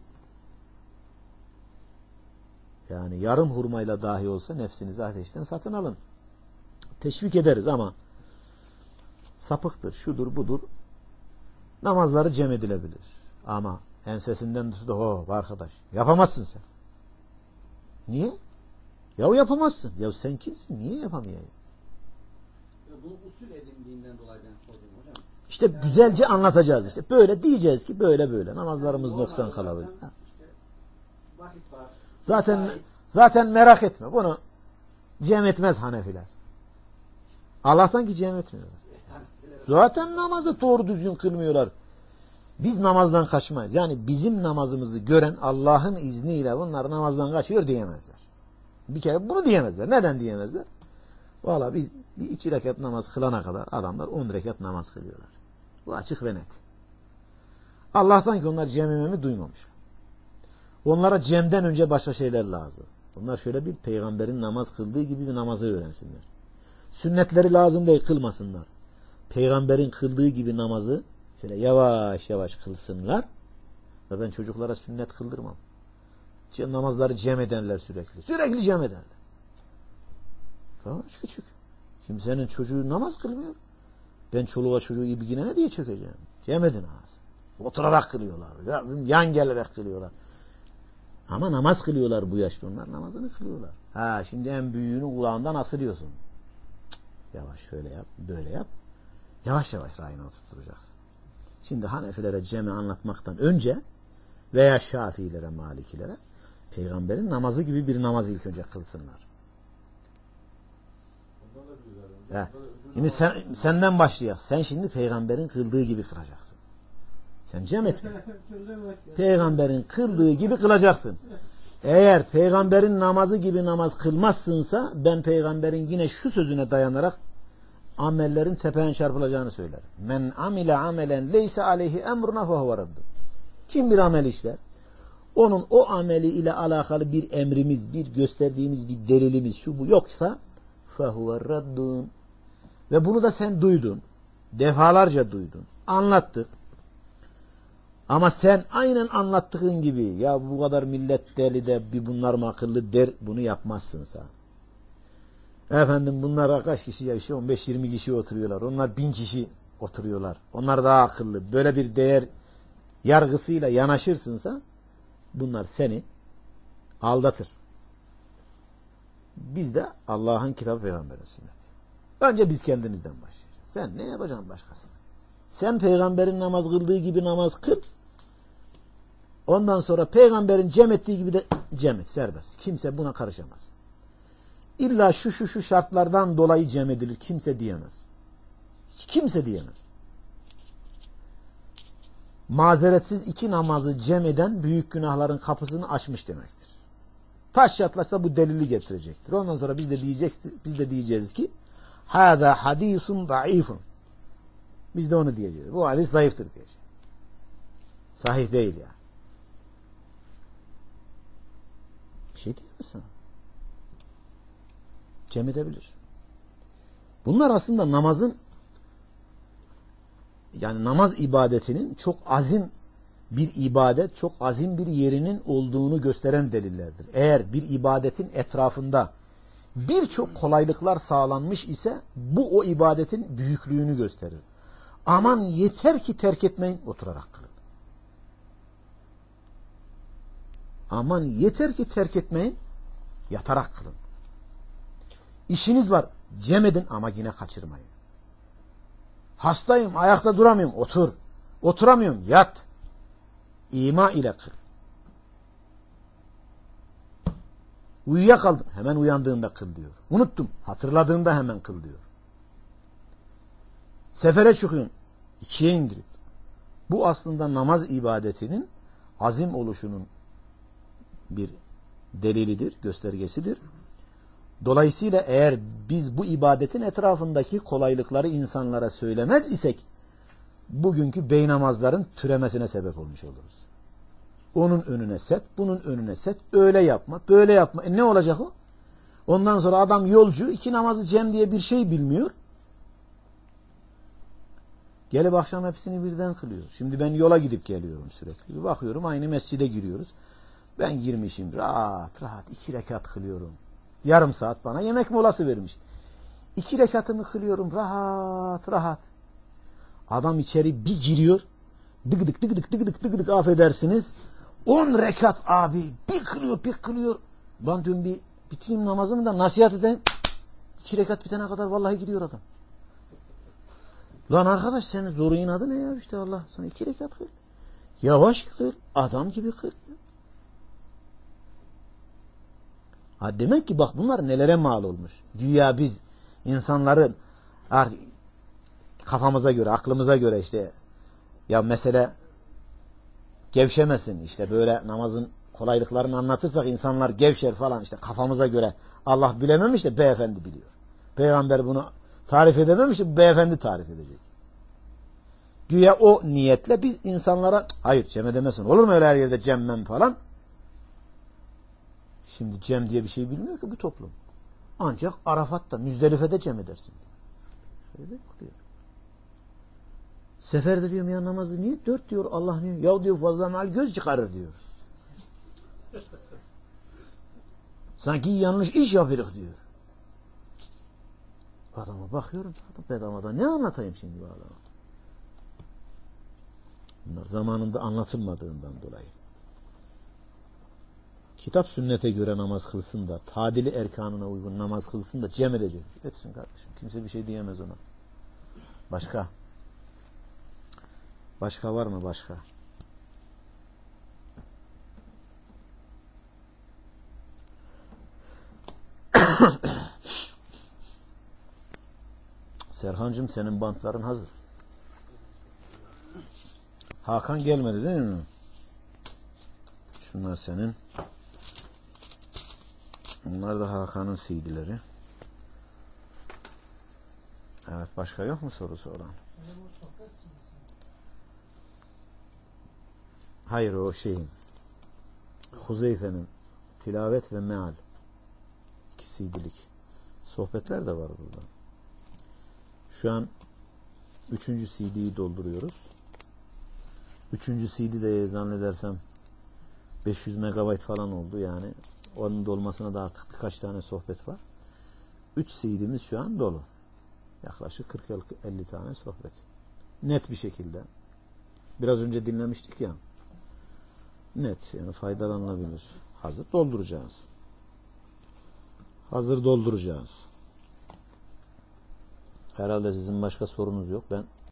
A: Yani yarım hurmayla dahi olsa nefsinizi ateşten satın alın. Teşvik ederiz ama sapıktır, şudur, budur. Namazları cem edilebilir. Ama ensesinden tutup arkadaş yapamazsın sen. Niye? Ya yapamazsın. Ya sen kimsin? Niye yapamayayım?
G: Bu usul edindiğinden dolayı ben sordum hocam.
A: İşte yani, güzelce anlatacağız işte. Böyle diyeceğiz ki böyle. Namazlarımız yani, noksan kalabilir. İşte,
G: vakit var.
A: Zaten merak etme. Bunu cem etmez Hanefiler. Allah'tan ki cem etmiyorlar. Zaten namazı doğru düzgün kılmıyorlar. Biz namazdan kaçmayız. Yani bizim namazımızı gören Allah'ın izniyle bunlar namazdan kaçıyor diyemezler. Bir kere bunu diyemezler. Neden diyemezler? Valla biz bir 2 rekat namaz kılana kadar adamlar 10 rekat namaz kılıyorlar. Bu açık ve net. Allah'tan ki onlar cemimemi duymamış. Onlara cemden önce başka şeyler lazım. Onlar şöyle bir peygamberin namaz kıldığı gibi bir namazı öğrensinler. Sünnetleri lazım değil kılmasınlar. Peygamberin kıldığı gibi namazı şöyle yavaş yavaş kılsınlar. Ve ben çocuklara sünnet kıldırmam. Namazları cem ederler sürekli. Sürekli cem ederler. Tamam küçük. Kimsenin çocuğu namaz kılmıyor. Ben çoluğa çocuğu gibi yine ne diye çökeceğim? Cem edin namaz. Oturarak kılıyorlar. Yan gelerek kılıyorlar. Ama namaz kılıyorlar bu yaşta. Onlar namazını kılıyorlar. Şimdi en büyüğünü kulağından asılıyorsun. Yavaş şöyle yap, böyle yap. Yavaş yavaş rayına oturtacaksın. Şimdi Hanefilere cemi anlatmaktan önce veya Şafiilere, Malikilere peygamberin namazı gibi bir namaz ilk önce kılsınlar. Şimdi senden başlayacak. Sen şimdi peygamberin kıldığı gibi kılacaksın. Sen cem etme. Peygamberin kıldığı gibi kılacaksın. Eğer peygamberin namazı gibi namaz kılmazsınsa ben peygamberin yine şu sözüne dayanarak amellerin tepeden çarpılacağını söylerim. Men amile amelen leyse aleyhi emruna fehuve raddun. Kim bir amel işler? Onun o ameli ile alakalı bir emrimiz, bir gösterdiğimiz bir delilimiz şu bu yoksa fehuve raddun. Ve bunu da sen duydun. Defalarca duydun. Anlattık. Ama sen aynen anlattığın gibi ya bu kadar millet deli de bir bunlar mı akıllı der bunu yapmazsın sen. Efendim bunlar kaç kişi yaşıyor? 15-20 kişi oturuyorlar. Onlar 1000 kişi oturuyorlar. Onlar daha akıllı. Böyle bir değer yargısıyla yanaşırsınsa bunlar seni aldatır. Biz de Allah'ın kitabı peygamberin sünneti. Önce biz kendimizden başlayacağız. Sen ne yapacaksın başkasına? Sen peygamberin namaz kıldığı gibi namaz kıl. Ondan sonra peygamberin cem ettiği gibi de cem et. Serbest. Kimse buna karışamaz. İlla şu şartlardan dolayı cem edilir. Kimse diyemez. Hiç kimse diyemez. Mazeretsiz 2 namazı cem eden büyük günahların kapısını açmış demektir. Taş çatlarsa bu delili getirecektir. Ondan sonra biz de diyeceğiz ki hâzâ hadîsun zayıfun. Biz de onu diyeceğiz. Bu hadis zayıftır diyeceğiz. Sahih değil yani. Bir şey değil mi sana? Cem edebilir. Bunlar aslında namazın yani namaz ibadetinin çok azim bir ibadet, çok azim bir yerinin olduğunu gösteren delillerdir. Eğer bir ibadetin etrafında birçok kolaylıklar sağlanmış ise bu o ibadetin büyüklüğünü gösterir. Aman yeter ki terk etmeyin, oturarak kılın. Aman yeter ki terk etmeyin, yatarak kılın. İşiniz var, cem edin ama yine kaçırmayın. Hastayım, ayakta duramıyorum, otur. Oturamıyorum, yat. İma ile kıl. Uyuyakaldım, hemen uyandığında kıl diyor. Unuttum, hatırladığında hemen kıl diyor. Sefere çıkıyorsun, 2'ye indirip. Bu aslında namaz ibadetinin azim oluşunun bir delilidir, göstergesidir. Dolayısıyla eğer biz bu ibadetin etrafındaki kolaylıkları insanlara söylemez isek, bugünkü bey namazların türemesine sebep olmuş oluruz. Onun önüne set, bunun önüne set, öyle yapma, böyle yapma. Ne olacak o? Ondan sonra adam yolcu, 2 namazı cem diye bir şey bilmiyor. Gelip akşam hepsini birden kılıyor. Şimdi ben yola gidip geliyorum sürekli. Bakıyorum aynı mescide giriyoruz. Ben girmişim rahat rahat 2 rekat kılıyorum. Yarım saat bana yemek molası vermiş. 2 rekatımı kılıyorum rahat rahat. Adam içeri bir giriyor. Dıgıdık dıgıdık dıgıdık dıgıdık affedersiniz. 10 rekat abi bir kılıyor bir kılıyor. Ben diyorum bir bitireyim namazımı da nasihat edeyim. 2 rekat bitene kadar vallahi gidiyor adam. Lan arkadaş senin zorun adı ne ya işte Allah sana 2 rekat kıl. Yavaş kıl. Adam gibi kıl. Ha demek ki bak bunlar nelere mal olmuş. Güya biz insanları artık kafamıza göre, aklımıza göre işte ya mesele gevşemesin işte böyle namazın kolaylıklarını anlatırsak insanlar gevşer falan işte kafamıza göre. Allah bilememiş de beyefendi biliyor. Peygamber bunu tarif edememiş de beyefendi tarif edecek. Güya o niyetle biz insanlara hayır cem edemesin. Olur mu öyle her yerde cemmem falan? Şimdi cem diye bir şey bilmiyor ki bu toplum. Ancak Arafat'ta, Müzdelife'de cem edersin. Şöyle diyor. Seferde diyorum ya namazı niye 4 diyor Allah diyor. Ya diyor fazla mal göz çıkarır diyor. Sanki yanlış iş yapıyoruz diyor. Adama bakıyorum bedavada ne anlatayım şimdi bu adama? Bunlar zamanında anlatılmadığından dolayı. Kitap sünnete göre namaz kılsın da, tadili erkanına uygun namaz kılsın da cem edecek. Etsin kardeşim. Kimse bir şey diyemez ona. Başka? Başka var mı başka? Serhancığım senin bantların hazır. Hakan gelmedi değil mi? Şunlar senin. Bunlar da Hakan'ın CD'leri. Evet başka yok mu sorusu olan? Hayır o şeyin. Huzeyfe'nin Tilavet ve Meal. 2 CD'lik. Sohbetler de var burada. Şu an 3. CD'yi dolduruyoruz. 3. CD de zannedersem 500 MB falan oldu yani. Onun dolmasına da artık birkaç tane sohbet var. 3 CD'miz şu an dolu. Yaklaşık 40-50 tane sohbet. Net bir şekilde. Biraz önce dinlemiştik ya. Net yani faydalanılabilir. Hazır dolduracağız. Hazır dolduracağız. Herhalde sizin başka sorunuz yok. Ben